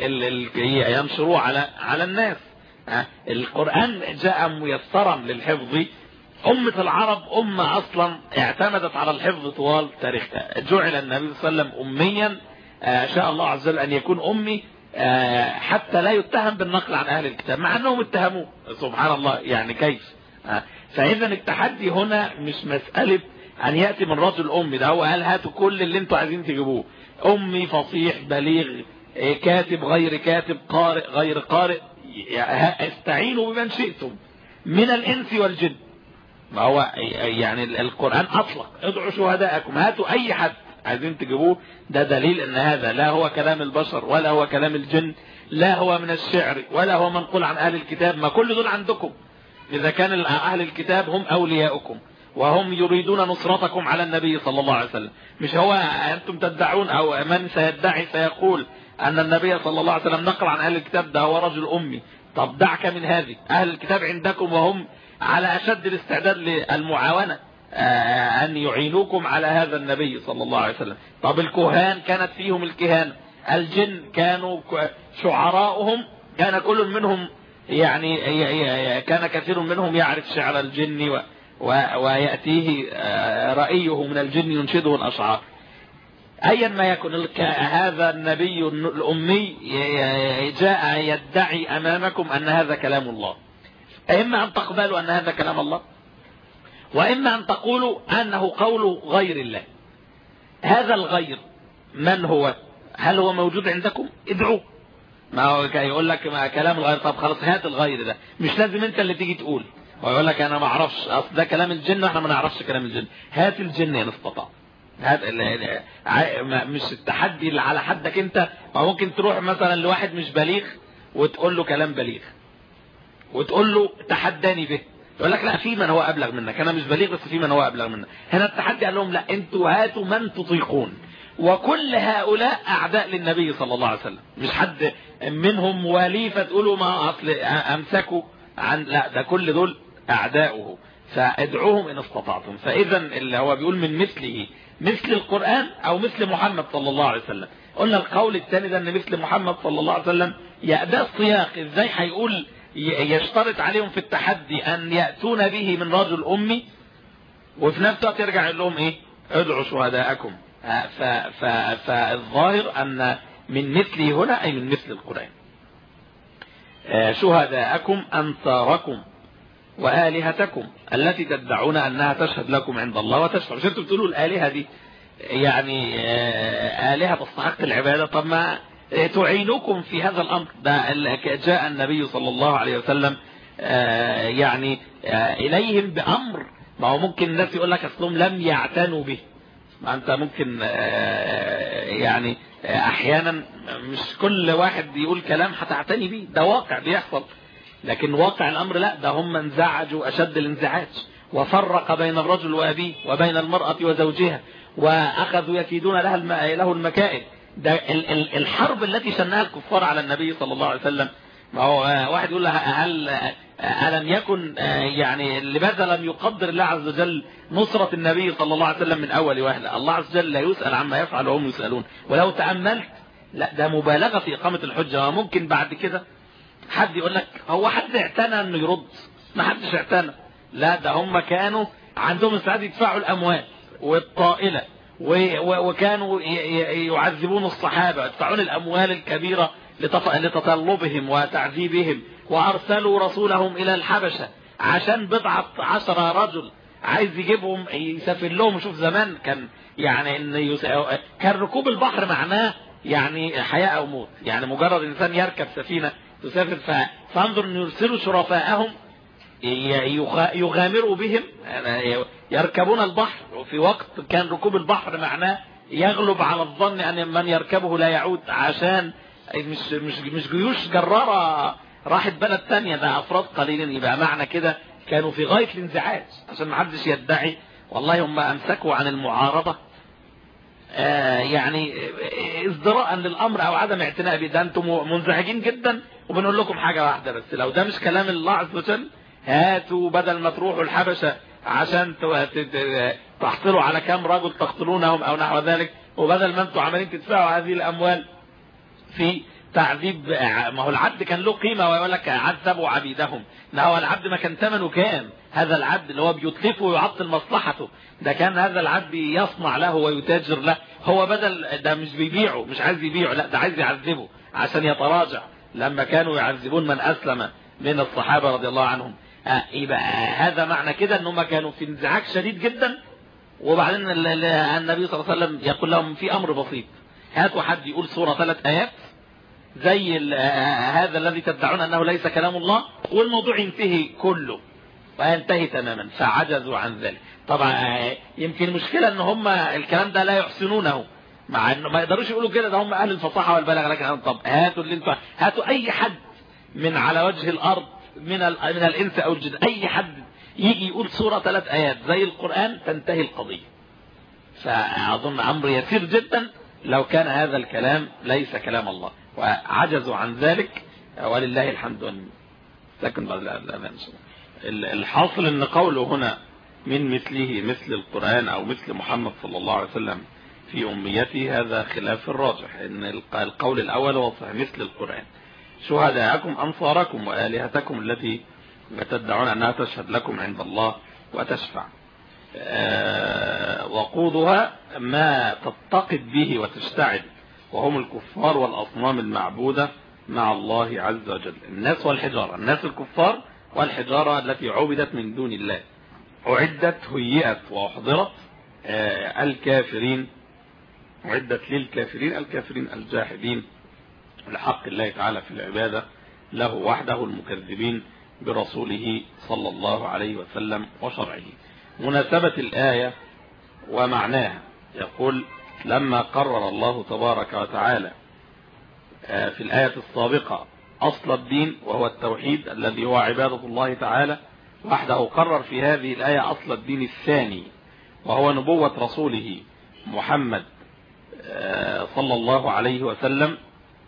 ينشروه على الناس. القرآن جاء ميسرا للحفظ. أمة العرب أمة أصلا اعتمدت على الحفظ طوال تاريخها. جعل النبي صلى الله عليه وسلم أميا، شاء الله عز وجل أن يكون أمي حتى لا يتهم بالنقل عن أهل الكتاب، مع أنهم اتهموه سبحان الله، يعني كيف. فإذا التحدي هنا مش مسألة أن يأتي من رجل أمي، ده هو قال هاتوا كل اللي انتوا عايزين تجيبوه، أمي فصيح بليغ كاتب غير كاتب قارئ غير قارئ، استعينوا بمن شئتم من الإنس والجن. ما هو يعني القرآن أطلق ادعوا شهداءكم، هاتوا أي حد عايزين تجيبوه. ده دليل أن هذا لا هو كلام البشر ولا هو كلام الجن، لا هو من الشعر ولا هو منقول عن أهل الكتاب، ما كل دول عندكم. إذا كان أهل الكتاب هم أولياؤكم وهم يريدون نصرتكم على النبي صلى الله عليه وسلم، مش هو أنتم تدعون أو من سيدعي سيقول أن النبي صلى الله عليه وسلم نقل عن أهل الكتاب ده هو رجل أمي. طب دعك من هذه، أهل الكتاب عندكم وهم على أشد الاستعداد للمعاونة أن يعينوكم على هذا النبي صلى الله عليه وسلم. طب الكهان كانت فيهم الكهان، الجن كانوا شعراؤهم كان كل منهم يعني كان كثير منهم يعرف شعر الجن ويأتيه رأيه من الجن ينشده الأشعار. أيا ما يكن هذا النبي الأمي جاء يدعي أمامكم أن هذا كلام الله، إما أن تقبلوا أن هذا كلام الله، وإما أن تقولوا أنه قول غير الله. هذا الغير من هو؟ هل هو موجود عندكم؟ ادعوه. ما هو يقول لك ما كلام الغير، طب خلاص هات الغير ده، مش لازم انت اللي تيجي تقول، ويقول لك انا ما اعرفش اصل ده كلام الجن واحنا ما نعرفش كلام الجن. هات الجن ان استطاع. مش التحدي اللي على حدك انت، ما ممكن تروح مثلا لواحد مش بليغ وتقول له كلام بليغ وتقول له تحداني به، يقول لك لا في من هو ابلغ منك، انا مش بليغ بس في من هو ابلغ منك. هنا التحدي قال لهم لا انتوا هاتوا من تطيقون، وكل هؤلاء اعداء للنبي صلى الله عليه وسلم، مش حد منهم ولي فتقولوا ما اصل امسكوا عن، لا ده كل دول اعداؤه، فادعوهم ان استطعتم. فاذا اللي هو بيقول من مثله مثل القرآن او مثل محمد صلى الله عليه وسلم. قلنا القول الثاني ده ان مثل محمد صلى الله عليه وسلم، ده السياق ازاي هيقول يشترط عليهم في التحدي ان يأتون به من رجل امي، وفي نفس الوقت يرجع يقول لهم ايه ادعوا شهداءكم. فالظاهر ان من مثله هنا اي من مثل القرآن. شهداءكم انصاركم وآلهتكم التي تدعون أنها تشهد لكم عند الله وتشفع. مش انتوا بتقولوا الآلهة دي يعني آلهة تستحق العبادة، طب ما تعينكم في هذا الأمر. ده جاء النبي صلى الله عليه وسلم يعني إليهم بأمر، ما هو ممكن الناس يقول لك أصلهم لم يعتنوا به، ما أنت ممكن يعني أحيانا مش كل واحد يقول كلام هتعتني به، ده واقع بيحصل، لكن واقع الأمر لا، ده هم انزعجوا أشد الانزعاج، وفرق بين الرجل وأبيه وبين المرأة وزوجها، وأخذوا يكيدون له المكائد. ده الحرب التي شنها الكفار على النبي صلى الله عليه وسلم. ما هو واحد يقول له هل ألم يكن يعني لماذا لم يقدر الله عز وجل نصرة النبي صلى الله عليه وسلم من أول وهلة؟ الله عز وجل لا يسأل عما يفعل وهم يسألون. ولو تأملت لا ده مبالغة في إقامة الحجة. وممكن بعد كده حد يقول لك هو حد اعتنى انه يرد؟ ما حدش اعتنى، لا ده هم كانوا عندهم استعداد يدفعوا الاموال والطائلة، وكانوا يعذبون الصحابة، يدفعون الاموال الكبيرة لتطلبهم وتعذيبهم، وارسلوا رسولهم الى الحبشة عشان 10 رجل عايز يجيبهم يسافر لهم. شوف زمان كان يعني كان ركوب البحر معناه يعني حياة او موت، يعني مجرد انسان يركب سفينة تسافر، فانظر ان يرسلوا شرفاءهم يغامروا بهم، يركبون البحر، وفي وقت كان ركوب البحر معناه يغلب على الظن أن من يركبه لا يعود، عشان مش جيوش جرارة راحت بلد تانية، ده أفراد قليلين. يبقى معنى كده كانوا في غاية الانزعاج، عشان ما حدش يدعي والله هم أمسكوا عن المعارضة يعني ازدراء للأمر أو عدم اعتناء به. ده أنتم منزعجين جدا، وبنقول لكم حاجة واحدة بس، لو ده مش كلام الله عز وجل هاتوا بدل ما تروحوا الحبشة عشان تحصلوا على كام رجل تقتلونهم أو نحو ذلك، وبدل ما أنتم عمالين تدفعوا هذه الأموال في تعذيب، ما هو العبد كان له قيمة، ويقول لك عذبوا عبيدهم. ما هو العبد ما كان ثمنه كام؟ هذا العبد اللي هو بيتلفه ويعطل مصلحته، ده كان هذا العبد يصنع له ويتاجر له. هو بدل ده مش بيبيعه، مش عايز يبيعه، لا ده عايز يعذبه عشان يتراجع. لما كانوا يعذبون من أسلم من الصحابة رضي الله عنهم، يبقى هذا معنى كده انهم كانوا في انزعاج شديد جدا. وبعدين النبي صلى الله عليه وسلم يقول لهم في امر بسيط، هاتوا حد يقول سورة 3 آيات زي هذا الذي تدعون انه ليس كلام الله، والموضوع ينتهي كله وينتهي تماما. فعجزوا عن ذلك. طبعا يمكن المشكلة ان هم الكلام ده لا يحسنونه، مع انه ما يقدروش يقولوا كده، ده هم اهل الفصاحة والبلاغة. لكن طب هاتوا اي حد من على وجه الارض من الانس او الجن، اي حد يجي يقول سورة 3 آيات زي القرآن تنتهي القضية. فاظن امر يسير جدا لو كان هذا الكلام ليس كلام الله، وعجزوا عن ذلك ولله الحمد. لكن بعد الأذان الحاصل ان قوله هنا من مثله مثل القرآن او مثل محمد صلى الله عليه وسلم في أميته، هذا خلاف الراجح. ان القول الاول هو صحيح مثل القرآن. شهداءكم أنصاركم وآلهتكم التي تدعون أنها تشهد لكم عند الله وتشفع، وقودها ما تتقد به وتشتعل، وهم الكفار والأصنام المعبودة مع الله عز وجل. الناس والحجارة، الناس الكفار والحجارة التي عبدت من دون الله، أعدت هيئت وأحضرت الكافرين، أعدت للكافرين، الكافرين الجاحدين لحق الله تعالى في العبادة له وحده، المكذبين برسوله صلى الله عليه وسلم وشرعه. مناسبة الآية ومعناها، يقول لما قرر الله تبارك وتعالى في الآية السابقة أصل الدين وهو التوحيد الذي هو عبادة الله تعالى وحده، قرر في هذه الآية أصل الدين الثاني وهو نبوة رسوله محمد صلى الله عليه وسلم،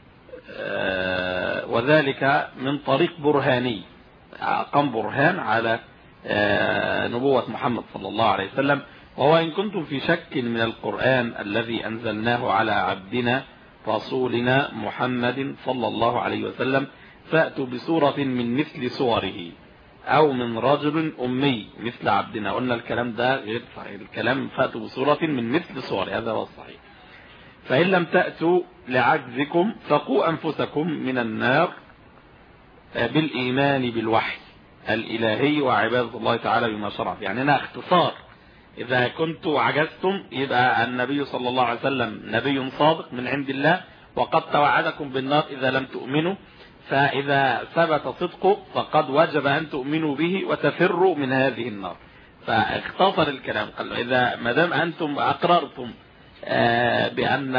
وذلك من طريق برهاني، أقام برهان على نبوة محمد صلى الله عليه وسلم. وهو إن كنتم في شك من القرآن الذي أنزلناه على عبدنا رسولنا محمد صلى الله عليه وسلم فأتوا بسورة من مثل سوره أو من رجل أمي مثل عبدنا. قلنا الكلام ده غير صحيح، الكلام فأتوا بسورة من مثل سوره هذا هو الصحيح. فإن لم تأتوا لعجزكم فقوا أنفسكم من النار بالإيمان بالوحي الإلهي وعبادة الله تعالى بما شرع. يعني أنا اختصار، إذا كنتوا عجزتم يبقى النبي صلى الله عليه وسلم نبي صادق من عند الله، وقد توعدكم بالنار إذا لم تؤمنوا، فإذا ثبت صدقه فقد وجب أن تؤمنوا به وتفروا من هذه النار. فاختصر الكلام، قال إذا ما دام أنتم أقررتم بأن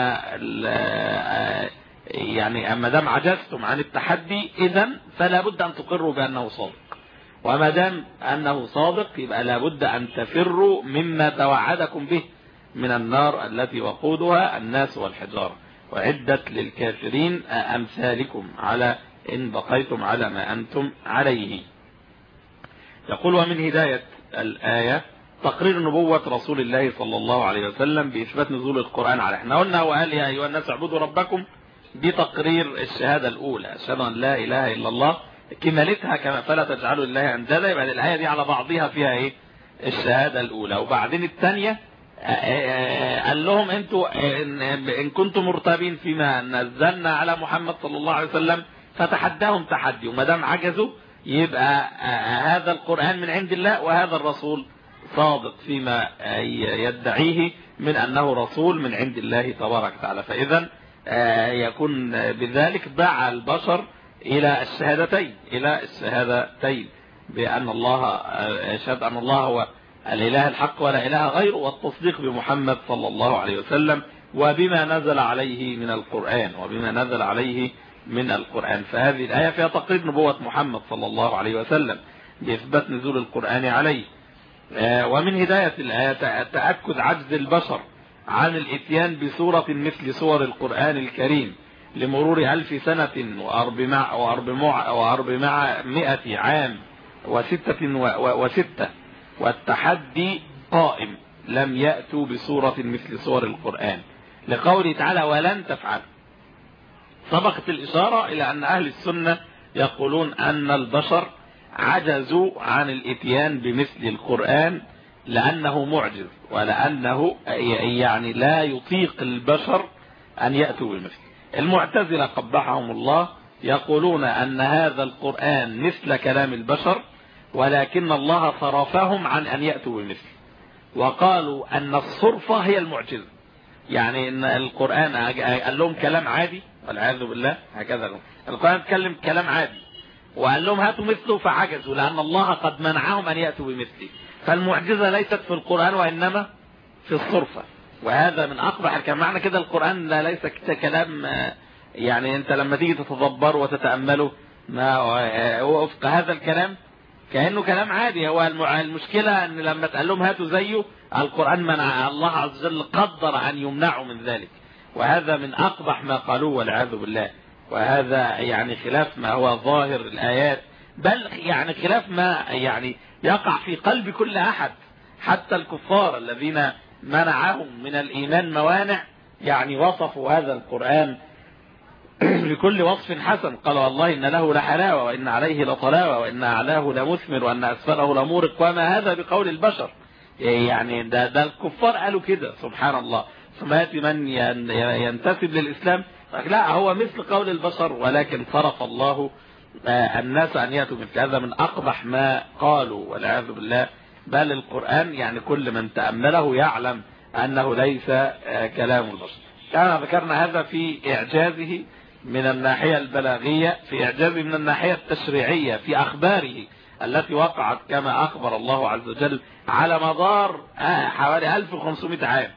يعني ما دام عجزتم عن التحدي إذن فلا بد أن تقروا بأنه صادق، وما دام أنه صادق يبقى لا بد أن تفروا مما توعدكم به من النار التي وقودها الناس والحجارة، وعدت للكافرين أمثالكم على إن بقيتم على ما أنتم عليه. يقول ومن هداية الآية تقرير نبوة رسول الله صلى الله عليه وسلم بإثبات نزول القرآن عليه. احنا قلنا وقال يا أيها الناس اعبدوا ربكم، دي تقرير الشهادة الأولى، أشهد أن لا إله إلا الله، كمالتها كما فلا تجعلوا لله أندادا. يبقى الآية دي على بعضها فيها إيه؟ الشهادة الأولى. وبعدين الثانية قال لهم أنتوا إن كنتم مرتابين فيما نزلنا على محمد صلى الله عليه وسلم فتحداهم تحدي، وما دام عجزوا يبقى هذا القرآن من عند الله وهذا الرسول صادق فيما يدعيه من أنه رسول من عند الله تبارك وتعالى. فإذا يكون بذلك دعا البشر إلى الشهادتين بأن الله شهادة أن الله هو الإله الحق ولا إله غيره، والتصديق بمحمد صلى الله عليه وسلم وبما نزل عليه من القرآن. فهذه الآية فيها تقرير نبوة محمد صلى الله عليه وسلم بإثبات نزول القرآن عليه. ومن هداية الآية تأكد عجز البشر عن الاتيان بسورة مثل سور القرآن الكريم لمرور 1000 سنة و400 عام وستة، والتحدي قائم لم يأتوا بسورة مثل سور القرآن، لقوله تعالى ولن تفعل. سبقت الإشارة إلى أن أهل السنة يقولون أن البشر عجزوا عن الاتيان بمثل القرآن لأنه معجز، ولأنه يعني لا يطيق البشر أن يأتوا بمثل. المعتزلة قبحهم الله يقولون أن هذا القرآن مثل كلام البشر، ولكن الله صرفهم عن أن يأتوا بمثل، وقالوا أن الصرفة هي المعجزة، يعني أن القرآن قال لهم كلام عادي والعياذ بالله، هكذا القرآن تكلم كلام عادي وقال لهم هاتوا مثله فعجزوا لأن الله قد منعهم أن يأتوا بمثله. فالمعجزة ليست في القرآن وإنما في الصرفة، وهذا من أقبح الكلام. معنى كده القرآن لا ليس كلام يعني أنت لما تيجي تتدبر وتتأمله ما وفق هذا الكلام كأنه كلام عادي. هو المشكلة أن لما تقال لهم هاتوا زيه القرآن منع، الله عز وجل قدر أن يمنعوا من ذلك، وهذا من أقبح ما قالوه والعياذ بالله. وهذا يعني خلاف ما هو ظاهر الآيات، بل يعني خلاف ما يعني يقع في قلب كل أحد، حتى الكفار الذين منعهم من الإيمان موانع يعني وصفوا هذا القرآن بكل وصف حسن، قالوا والله إن له لحلاوة وإن عليه لطلاوة وإن أعلاه لمثمر وأن أسفله لمورق، وما هذا بقول البشر. يعني ده الكفار قالوا كده سبحان الله. ثم يأتي من ينتسب للإسلام لا هو مثل قول البشر، ولكن صرف الله الناس أن يأتوا مثل هذا. من أقبح ما قالوا والعياذ بالله. بل القرآن يعني كل من تأمله يعلم أنه ليس كلام البشر. كما ذكرنا هذا في إعجازه من الناحية البلاغية، في إعجازه من الناحية التشريعية، في أخباره التي وقعت كما أخبر الله عز وجل على مدار حوالي 1500 عام.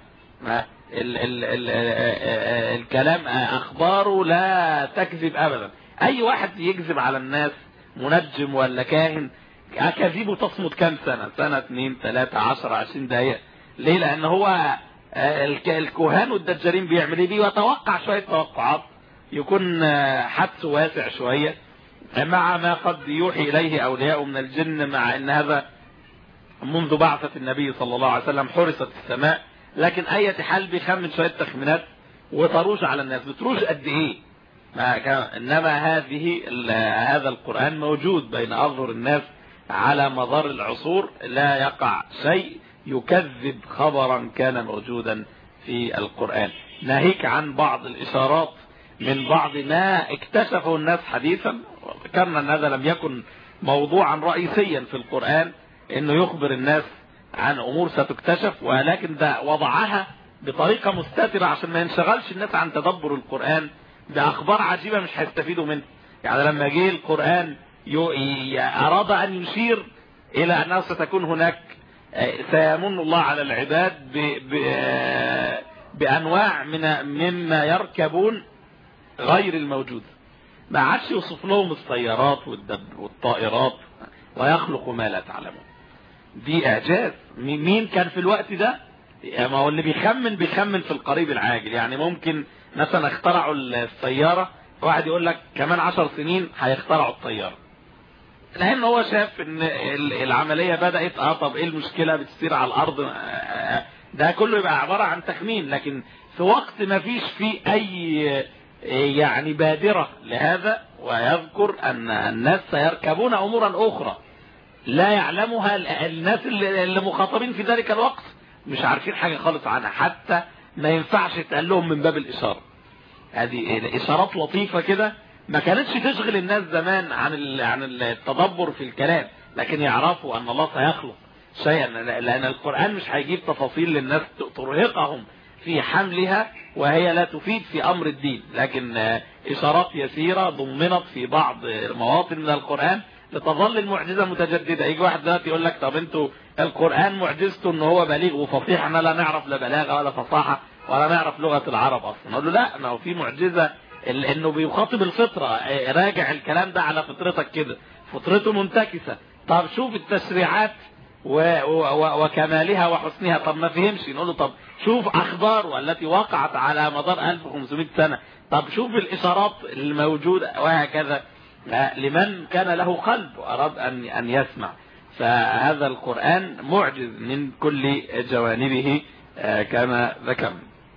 الكلام أخباره لا تكذب أبدا. أي واحد يكذب على الناس منجم ولا كاهن أكاذيبه تصمت كام سنة، سنة 2 3 10 20 دقيقة. ليه؟ لأن هو الكهان والدجالين بيعمل ايه؟ بيتوقع شوية توقعات، يكون حدس واسع شوية مع ما قد يوحي إليه أولياء من الجن، مع أن هذا منذ بعثة النبي صلى الله عليه وسلم حرست السماء، لكن أي حال بيخمن شوية تخمينات وتروج على الناس. بتروج قد إيه؟ إنما هذا القرآن موجود بين أظهر الناس على مدار العصور، لا يقع شيء يكذب خبرا كان موجودا في القرآن. ناهيك عن بعض الإشارات من بعض ما اكتشفه الناس حديثا، وذكرنا أن هذا لم يكن موضوعا رئيسيا في القرآن انه يخبر الناس عن امور ستكتشف، ولكن ده وضعها بطريقة مستترة عشان ما ينشغلش الناس عن تدبر القرآن بأخبار عجيبة مش هيستفيدوا منها. يعني لما جه القرآن أراد أن يشير إلى أنه ستكون هناك سيمن الله على العباد بأنواع مما يركبون غير الموجود، ما عادش يوصف لهم السيارات والطائرات ويخلق ما لا تعلمون. دي إعجاز. مين كان في الوقت ده؟ ما هو اللي بيخمن في القريب العاجل. يعني ممكن مثلا اخترعوا السيارة، واحد يقول لك كمان 10 سنين هيخترعوا الطيارة، لأن هو شاف ان العملية بدأت. طب ايه المشكلة؟ بتسير على الأرض. ده كله يبقى عبارة عن تخمين، لكن في وقت ما فيش فيه أي يعني بادرة لهذا، ويذكر أن الناس سيركبون أمورا أخرى لا يعلمها الناس اللي مخاطبين في ذلك الوقت، مش عارفين حاجة خالص عنها، حتى ما ينفعش تقال لهم من باب الإشارة. هذه إشارات لطيفة كده ما كانتش تشغل الناس زمان عن التدبر في الكلام، لكن يعرفوا أن الله سيخلق شيئا، لأن القرآن مش هيجيب تفاصيل للناس ترهقهم في حملها وهي لا تفيد في أمر الدين، لكن إشارات يسيرة ضمنت في بعض مواطن من القرآن لتظل المعجزة متجددة. يجي واحد دلوقتي يقول لك طب انتوا القرآن معجزته ان هو بليغ وفصيح، احنا لا نعرف لا بلاغة ولا فصاحة ولا نعرف لغة العرب اصلا. نقول له لا، ما هو في معجزة انه بيخاطب الفطرة، راجع الكلام ده على فطرتك كده، فطرته منتكسة. طب شوف التشريعات وكمالها وحسنها، طب ما فهمش. نقول له طب شوف اخباره التي وقعت على مدار 1500 سنة، طب شوف الاشارات الموجودة وهكذا، لمن كان له قلب واراد ان يسمع. فهذا القرآن معجز من كل جوانبه كما ذكرنا.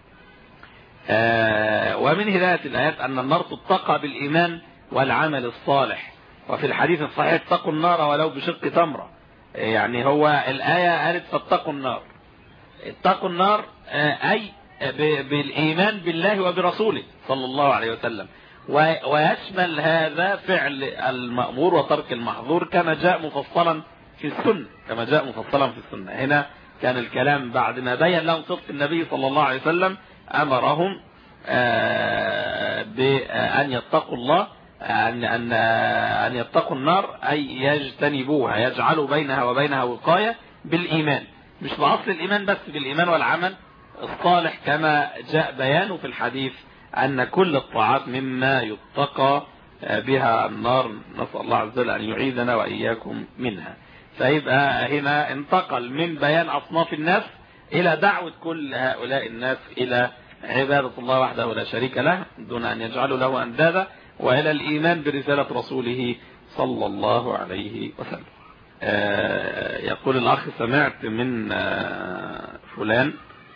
ومن هداية الآيات أن النار تتقى بالإيمان والعمل الصالح. وفي الحديث الصحيح اتقوا النار ولو بشق تمرة. يعني هو الآية قالت فاتقوا النار، اتقوا النار أي بالإيمان بالله وبرسوله صلى الله عليه وسلم، ويشمل هذا فعل المأمور وترك المحظور كما جاء مفصلا في السنة، كما جاء مفصلا في السنة. هنا كان الكلام بعد ما بين لهم صدق النبي صلى الله عليه وسلم أمرهم بأن يتقوا الله، أن يتقوا النار، أي يجتنبوها، يجعلوا بينها وبينها وقاية بالإيمان، مش بأصل الإيمان بس، بالإيمان والعمل الصالح كما جاء بيانه في الحديث أن كل الطاعات مما يتقى بها النار، نسأل الله عز وجل أن يعيذنا وإياكم منها. فيبقى هنا انتقل من بيان أصناف الناس إلى دعوة كل هؤلاء الناس إلى عبادة الله وحده لا شريك له دون أن يجعلوا له أندادا، وإلى الإيمان برسالة رسوله صلى الله عليه وسلم. يقول الأخ سمعت من فلان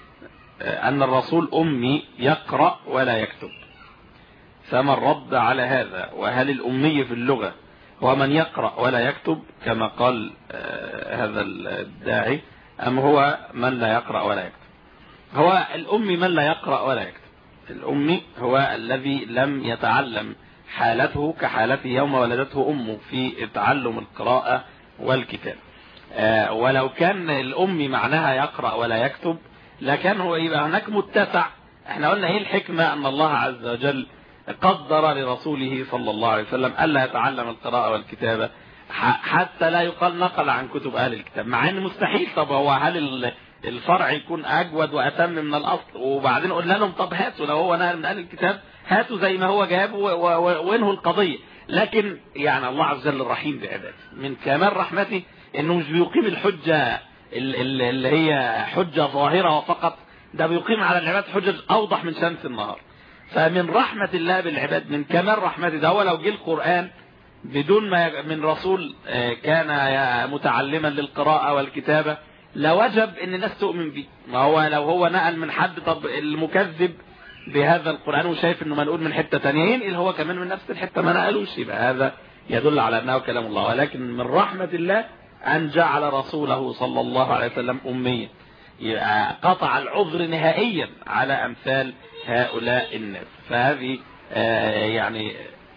أن الرسول أمي يقرأ ولا يكتب، فما الرد على هذا؟ وهل الأمي في اللغة هو من يقرأ ولا يكتب كما قال هذا الداعي، أم هو من لا يقرأ ولا يكتب؟ هو الأمي من لا يقرأ ولا يكتب. الأمي هو الذي لم يتعلم حالته كحالته يوم ولدته أمه في تعلم القراءة والكتاب. ولو كان الأمي معناها يقرأ ولا يكتب لكن هو يبقى هناك متسع. احنا قلنا ايه الحكمة؟ ان الله عز وجل قدر لرسوله صلى الله عليه وسلم ألا يتعلم القراءة والكتابة حتى لا يقال نقل عن كتب أهل الكتاب، مع ان مستحيل. طب هو هل الفرع يكون أجود وأتم من الأصل؟ وبعدين قلنا لهم طب هاتوا، لو هو نقل من أهل الكتاب هاتوا زي ما هو جاب وانهوا القضية. لكن يعني الله عز وجل الرحيم بعباده، من كمال رحمته انه مش بيقيم الحجة اللي هي حجة ظاهرة وفقط، ده بيقيم على العباد حجج أوضح من شمس النهار. فمن رحمة الله بالعباد، من كمال رحمته، ده هو لو جه القرآن بدون ما من رسول كان متعلما للقراءة والكتابة لوجب ان الناس تؤمن به. ما هو لو هو نقل من حد، طب المكذب بهذا القرآن وشايف انه منقول من حتة تانية ينقل هو كمان من نفس الحتة ما نقلوش، يبقى هذا يدل على انه كلام الله. ولكن من رحمة الله أن جعل رسوله صلى الله عليه وسلم أميا، قطع العذر نهائيا على أمثال هؤلاء الناس. فهذه يعني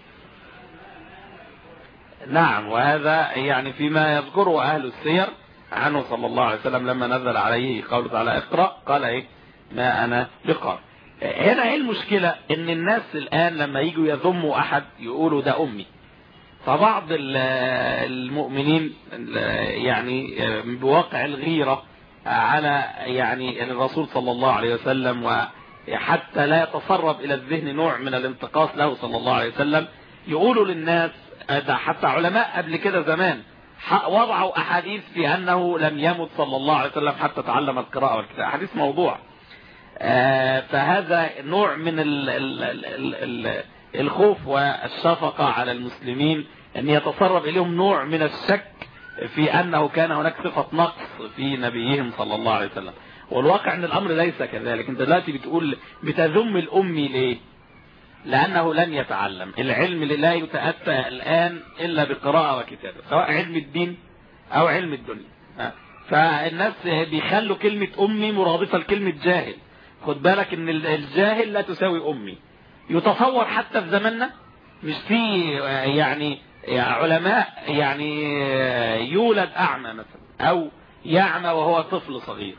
نعم، وهذا يعني فيما يذكره أهل السير عنه صلى الله عليه وسلم لما نزل عليه قوله تعالى اقرأ قال ايه ما أنا بقارئ. هنا ايه المشكلة؟ ان الناس الآن لما يجوا يذموا أحد يقولوا ده أمي، فبعض المؤمنين يعني بواقع الغيرة على يعني الرسول صلى الله عليه وسلم، وحتى لا يتسرب إلى الذهن نوع من الانتقاص له صلى الله عليه وسلم، يقولوا للناس، ده حتى علماء قبل كده زمان وضعوا أحاديث في أنه لم يمت صلى الله عليه وسلم حتى تعلم القراءة والكتابة، أحاديث موضوع. فهذا نوع من الخوف والشفقة على المسلمين، أن يتسرب إليهم نوع من الشك في أنه كان هناك صفة نقص في نبيهم صلى الله عليه وسلم. والواقع أن الأمر ليس كذلك. أنت دلوقتي بتقول بتذم الأمي ليه؟ لأنه لم يتعلم العلم اللي لا يتأتى الآن إلا بقراءة وكتابة، سواء علم الدين أو علم الدنيا. فالناس بيخلوا كلمة أمي مرادفة لكلمة جاهل. خد بالك أن الجاهل لا تساوي أمي. يتصور حتى في زماننا مش في يعني علماء يعني يولد أعمى مثلا أو يعمى وهو طفل صغير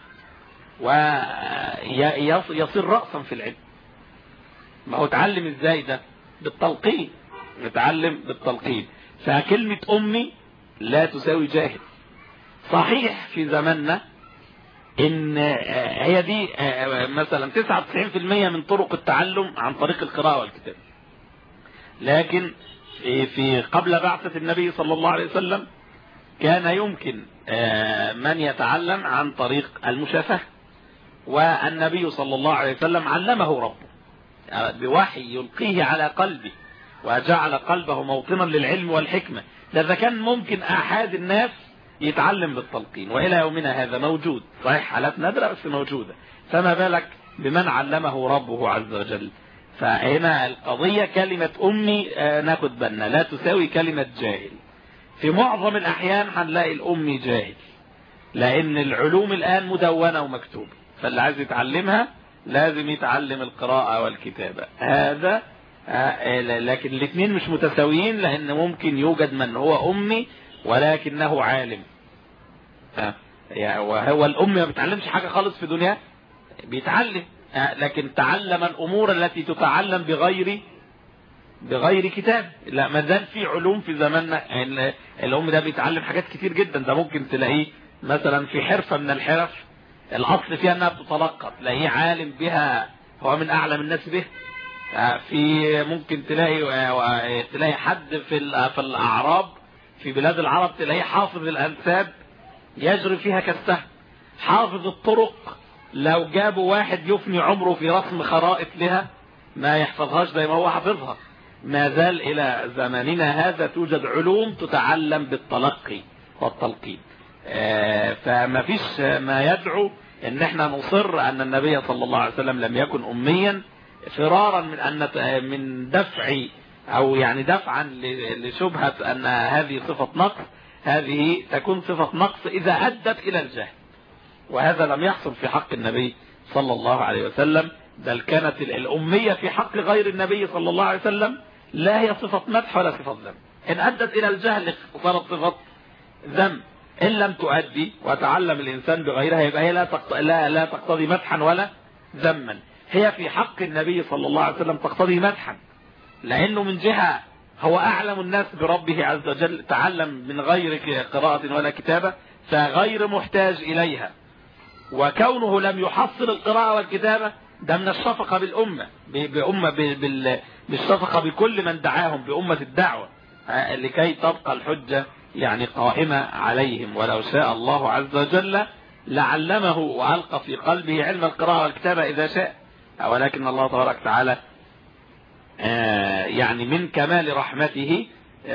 ويصير رأسا في العلم. ما هو اتعلم ازاي ده؟ بالتلقين، نتعلم بالتلقين. فكلمة أمي لا تساوي جاهل. صحيح في زماننا إن هي دي مثلا 99% من طرق التعلم عن طريق القراءة والكتاب، لكن في قبل بعثة النبي صلى الله عليه وسلم كان يمكن من يتعلم عن طريق المشافهة، والنبي صلى الله عليه وسلم علمه ربه بوحي يلقيه على قلبه، وجعل قلبه موطنا للعلم والحكمة. إذا كان ممكن أحد الناس يتعلم بالتلقين، وإلى يومنا هذا موجود، صحيح حالات نادرة بس موجودة، فما بالك بمن علمه ربه عز وجل. فهنا القضية كلمة أمي ناخد بالنا لا تساوي كلمة جاهل. في معظم الأحيان هنلاقي الأمي جاهل، لأن العلوم الآن مدونة ومكتوبة، فاللي عايز يتعلمها لازم يتعلم القراءة والكتابة. هذا لكن الاثنين مش متساويين، لأن ممكن يوجد من هو أمي ولكنه عالم. وهو الأمي ما بيتعلمش حاجة خالص في دنيا، بيتعلم لكن تعلم الأمور التي تتعلم بغير كتاب. لا، ما زال في علوم في زماننا الأم ده بيتعلم حاجات كتير جدا. ده ممكن تلاقيه مثلا في حرفة من الحرف الأصل فيها أنها بتتلقى، تلاقيه عالم بها، هو من أعلم الناس به. في ممكن تلاقي حد في الأعراب في بلاد العرب تلاقيه حافظ الأنساب يجري فيها كالسهم، حافظ الطرق لو جابوا واحد يفني عمره في رسم خرائط لها ما يحفظهاش زي ما هو حافظها. ما زال إلى زماننا هذا توجد علوم تتعلم بالتلقي والتلقين. فما فيش ما يدعو ان احنا نصر ان النبي صلى الله عليه وسلم لم يكن أميا فرارا من دفع او يعني دفعا لشبهة ان هذه صفة نقص. هذه تكون صفة نقص اذا ادت الى الجهل، وهذا لم يحصل في حق النبي صلى الله عليه وسلم، بل كانت الأمية في حق غير النبي صلى الله عليه وسلم لا هي صفة مدح ولا صفة ذم. إن أدت إلى الجهل صارت صفة ذم، إن لم تؤدي وتعلم الإنسان بغيرها يبقى هي لا تقتضي مدحا ولا ذما. هي في حق النبي صلى الله عليه وسلم تقتضي مدحا، لأنه من جهة هو أعلم الناس بربه عز وجل، تعلم من غير قراءة ولا كتابة، فغير محتاج إليها. وكونه لم يحصل القراءة والكتابة ده من الشفقة بالأمة، بالشفقة بكل من دعاهم بأمة الدعوة، لكي تبقى الحجة يعني قائمة عليهم. ولو شاء الله عز وجل لعلمه وألقى في قلبه علم القراءة والكتابة إذا شاء، ولكن الله تبارك وتعالى يعني من كمال رحمته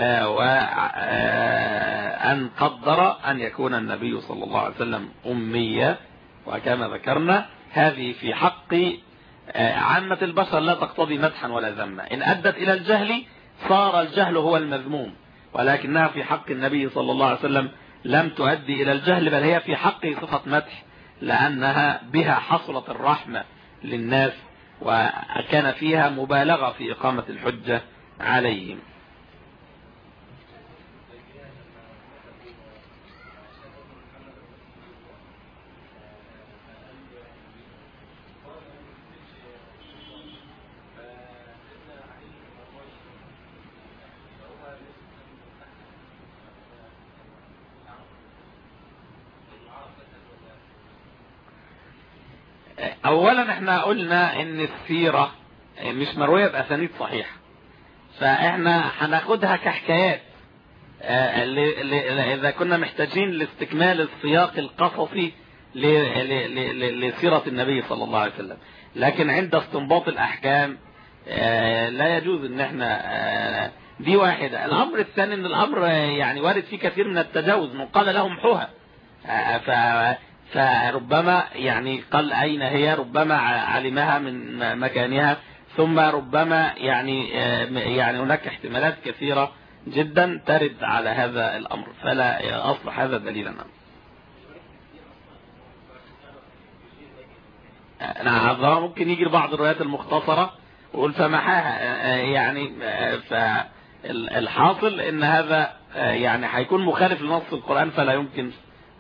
وأن قدر أن يكون النبي صلى الله عليه وسلم أميا. وكما ذكرنا هذه في حق عامة البشر لا تقتضي مدحا ولا ذما. إن أدت إلى الجهل صار الجهل هو المذموم، ولكنها في حق النبي صلى الله عليه وسلم لم تؤدي إلى الجهل، بل هي في حقه صفة مدح، لأنها بها حصلت الرحمة للناس، وكان فيها مبالغة في إقامة الحجة عليهم. اولا احنا قلنا ان السيرة مش مروية بأسانيد صحيحة، فاحنا هناخدها كحكايات اذا كنا محتاجين لاستكمال السياق القصصي لسيرة النبي صلى الله عليه وسلم. لكن عند استنباط الاحكام لا يجوز ان احنا دي واحدة. الامر الثاني ان الامر يعني وارد فيه كثير من التجاوز، من قال لهم محوها فربما يعني قال أين هي، ربما علمها من مكانها، ثم ربما يعني هناك احتمالات كثيرة جدا ترد على هذا الأمر، فلا أصبح هذا دليلا. نعم، ممكن يجي بعض الروايات المختصرة وقل فمحاها يعني، فالحاصل ان هذا يعني هيكون مخالف لنص القرآن، فلا يمكن.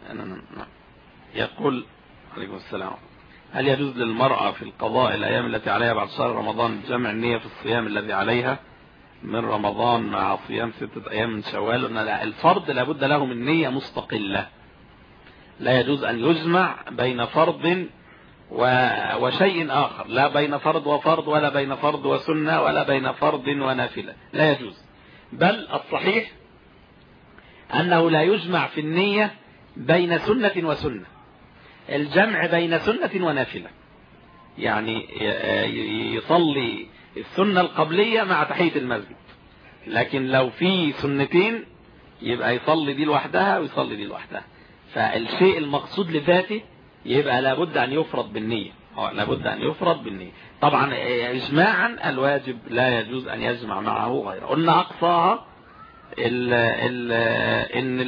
يقول عليكم السلام: هل يجوز للمرأة في القضاء الأيام التي عليها بعد شهر رمضان جمع النية في الصيام الذي عليها؟ من رمضان مع صيام 6 أيام من شوال، أن الفرض لابد له من نية مستقلة، لا يجوز أن يجمع بين فرض وشيء آخر، لا بين فرض وفرض ولا بين فرض وسنة ولا بين فرض ونافلة، لا يجوز. بل الصحيح أنه لا يجمع في النية بين سنة وسنة، الجمع بين سنة ونافلة، يعني يصلي السنة القبلية مع تحية المسجد، لكن لو في سنتين يبقى يصلي دي لوحدها ويصلي دي لوحدها. فالشيء المقصود لذاته يبقى لابد أن يفرض بالنية، لابد أن يفرض بالنية. طبعا إجماعا الواجب لا يجوز أن يجمع معه غيره. قلنا أقصاها إن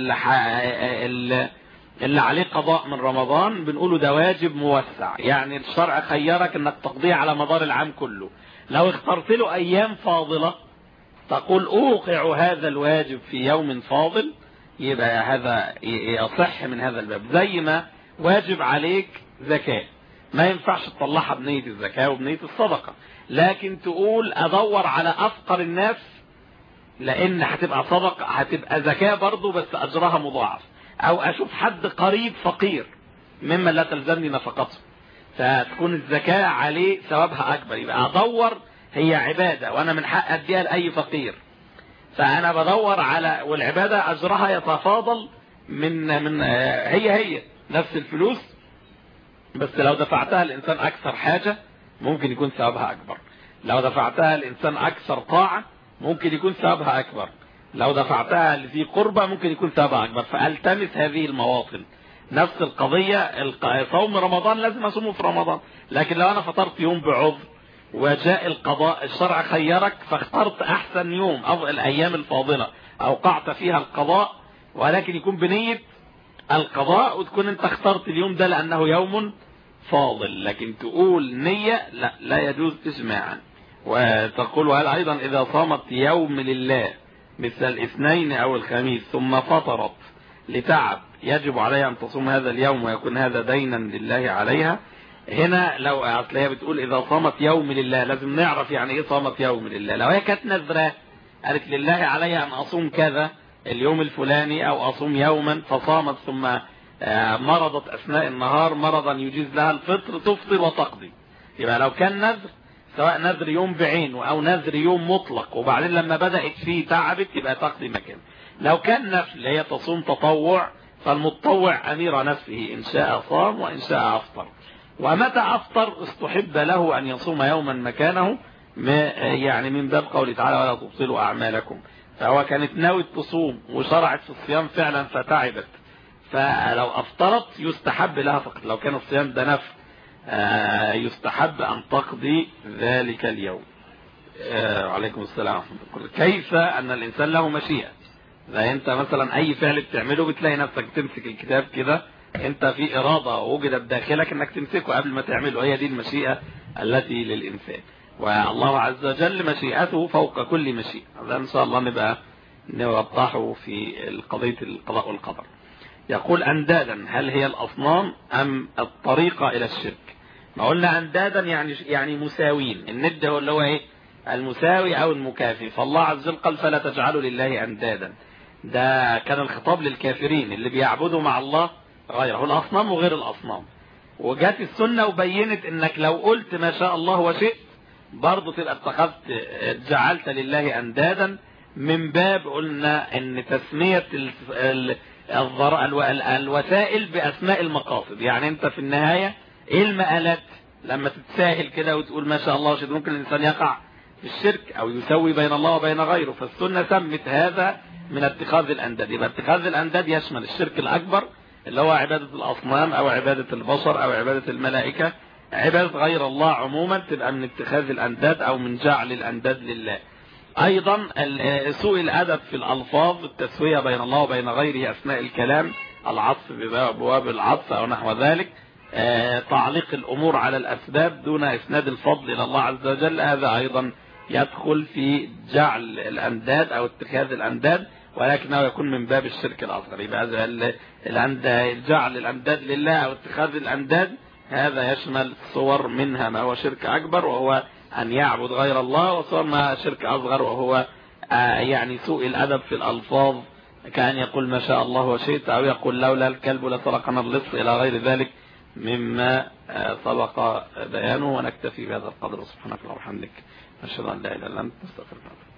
اللي عليه قضاء من رمضان بنقوله ده واجب موسع، يعني الشرع خيرك انك تقضيه على مدار العام كله. لو اخترت له ايام فاضلة تقول اوقع هذا الواجب في يوم فاضل، يبقى هذا يصح من هذا الباب. زي ما واجب عليك زكاة، ما ينفعش تطلعها بنية الزكاة وبنية الصدقة، لكن تقول ادور على افقر الناس لان هتبقى صدقة، هتبقى زكاة برضو بس اجرها مضاعف، او اشوف حد قريب فقير مما لا تلزمني نفقته فتكون الزكاة عليه ثوابها اكبر. يبقى ادور، هي عبادة وانا من حق اديها لاي فقير، فانا بدور على، والعبادة اجرها يتفاضل من هي نفس الفلوس، بس لو دفعتها الانسان اكثر حاجة ممكن يكون ثوابها اكبر، لو دفعتها الانسان اكثر طاعة ممكن يكون ثوابها اكبر، لو دفعتها لذي قربة ممكن يكون ثوابها اكبر. فالتمس هذه المواطن. نفس القضية صوم رمضان لازم اصومه في رمضان، لكن لو انا فطرت يوم بعذر وجاء القضاء، الشرع خيرك فاخترت احسن يوم، افضل الايام الفاضلة اوقعت فيها القضاء، ولكن يكون بنية القضاء، وتكون انت اخترت اليوم ده لانه يوم فاضل، لكن تقول نية لا يجوز اجماعا. وتقول وهل ايضا اذا صامت يوم لله مثل الاثنين او الخميس ثم فطرت لتعب يجب عليها ان تصوم هذا اليوم ويكون هذا دينا لله عليها؟ هنا لو هي بتقول اذا صامت يوم لله، لازم نعرف يعني ايه صامت يوم لله. لو هي كانت نذرة قالت لله عليها ان اصوم كذا اليوم الفلاني او اصوم يوما، فصامت ثم مرضت اثناء النهار مرضا يجيز لها الفطر، تفطر وتقضي. يبقى لو كان نذر، سواء نذر يوم بعينه او نذر يوم مطلق وبعدين لما بدأت فيه تعبت، يبقى تقضي مكان. لو كان نفل هي تصوم تطوع، فالمتطوع امير نفسه ان شاء صام وان شاء افطر. ومتى افطر استحب له ان يصوم يوما مكانه، يعني من باب قوله تعالى ولا تبطلوا اعمالكم. فهو كانت ناوية تصوم وشرعت في الصيام فعلا فتعبت، فلو افطرت يستحب لها فقط. لو كان الصيام ده نفل يستحب أن تقضي ذلك اليوم. عليكم السلام ورحمة الله. كيف أن الإنسان له مشيئة؟ إذا أنت مثلا أي فعل بتعمله بتلاقي نفسك تمسك الكتاب كده، أنت في إرادة وجدت داخلك أنك تمسكه قبل ما تعمله، هي دي المشيئة التي للإنسان، والله عز وجل مشيئته فوق كل مشيئة. هذا إن شاء الله نبقى نوضحه في قضية القضاء والقدر. يقول أندادا هل هي الأصنام أم الطريقة إلى الشرك؟ ما قلنا أندادا يعني مساوين، الند هو اللي هو إيه؟ المساوي أو المكافي. فالله عز وجل قال فلا تجعلوا لله أندادا، ده كان الخطاب للكافرين اللي بيعبدوا مع الله غيره، الأصنام وغير الأصنام. وجات السنة وبينت إنك لو قلت ما شاء الله وشئت برضه تبقى اتخذت جعلت لله أندادا، من باب قلنا إن تسمية الوسائل بأسماء المقاصد. يعني انت في النهاية ايه المآلات لما تتساهل كده وتقول ما شاء الله وشئت، ممكن الانسان يقع في الشرك او يسوي بين الله وبين غيره. فالسنة سمت هذا من اتخاذ الانداد. يبقى اتخاذ الانداد يشمل الشرك الاكبر اللي هو عبادة الاصنام او عبادة البشر او عبادة الملائكة، عبادة غير الله عموما تبقى من اتخاذ الانداد او من جعل الانداد لله. ايضا سوء الادب في الالفاظ، التسوية بين الله وبين غيره اثناء الكلام، العطف بابواب العطف او نحو ذلك، تعليق الامور على الاسباب دون اسناد الفضل الى الله عز وجل، هذا ايضا يدخل في جعل الانداد او اتخاذ الانداد، ولكنه يكون من باب الشرك الاصغر. يبقى جعل الانداد لله او اتخاذ الانداد هذا يشمل صور منها ما هو شرك اكبر وهو أن يعبد غير الله، وصار ما شرك أصغر وهو يعني سوء الأدب في الألفاظ كأن يقول ما شاء الله وشئت، أو يقول لولا الكلب لسرقنا اللص، إلى غير ذلك مما سبق بيانه. ونكتفي بهذا القدر. سبحانك اللهم وبحمدك، نشهد أن لا إله إلا أنت، نستغفرك.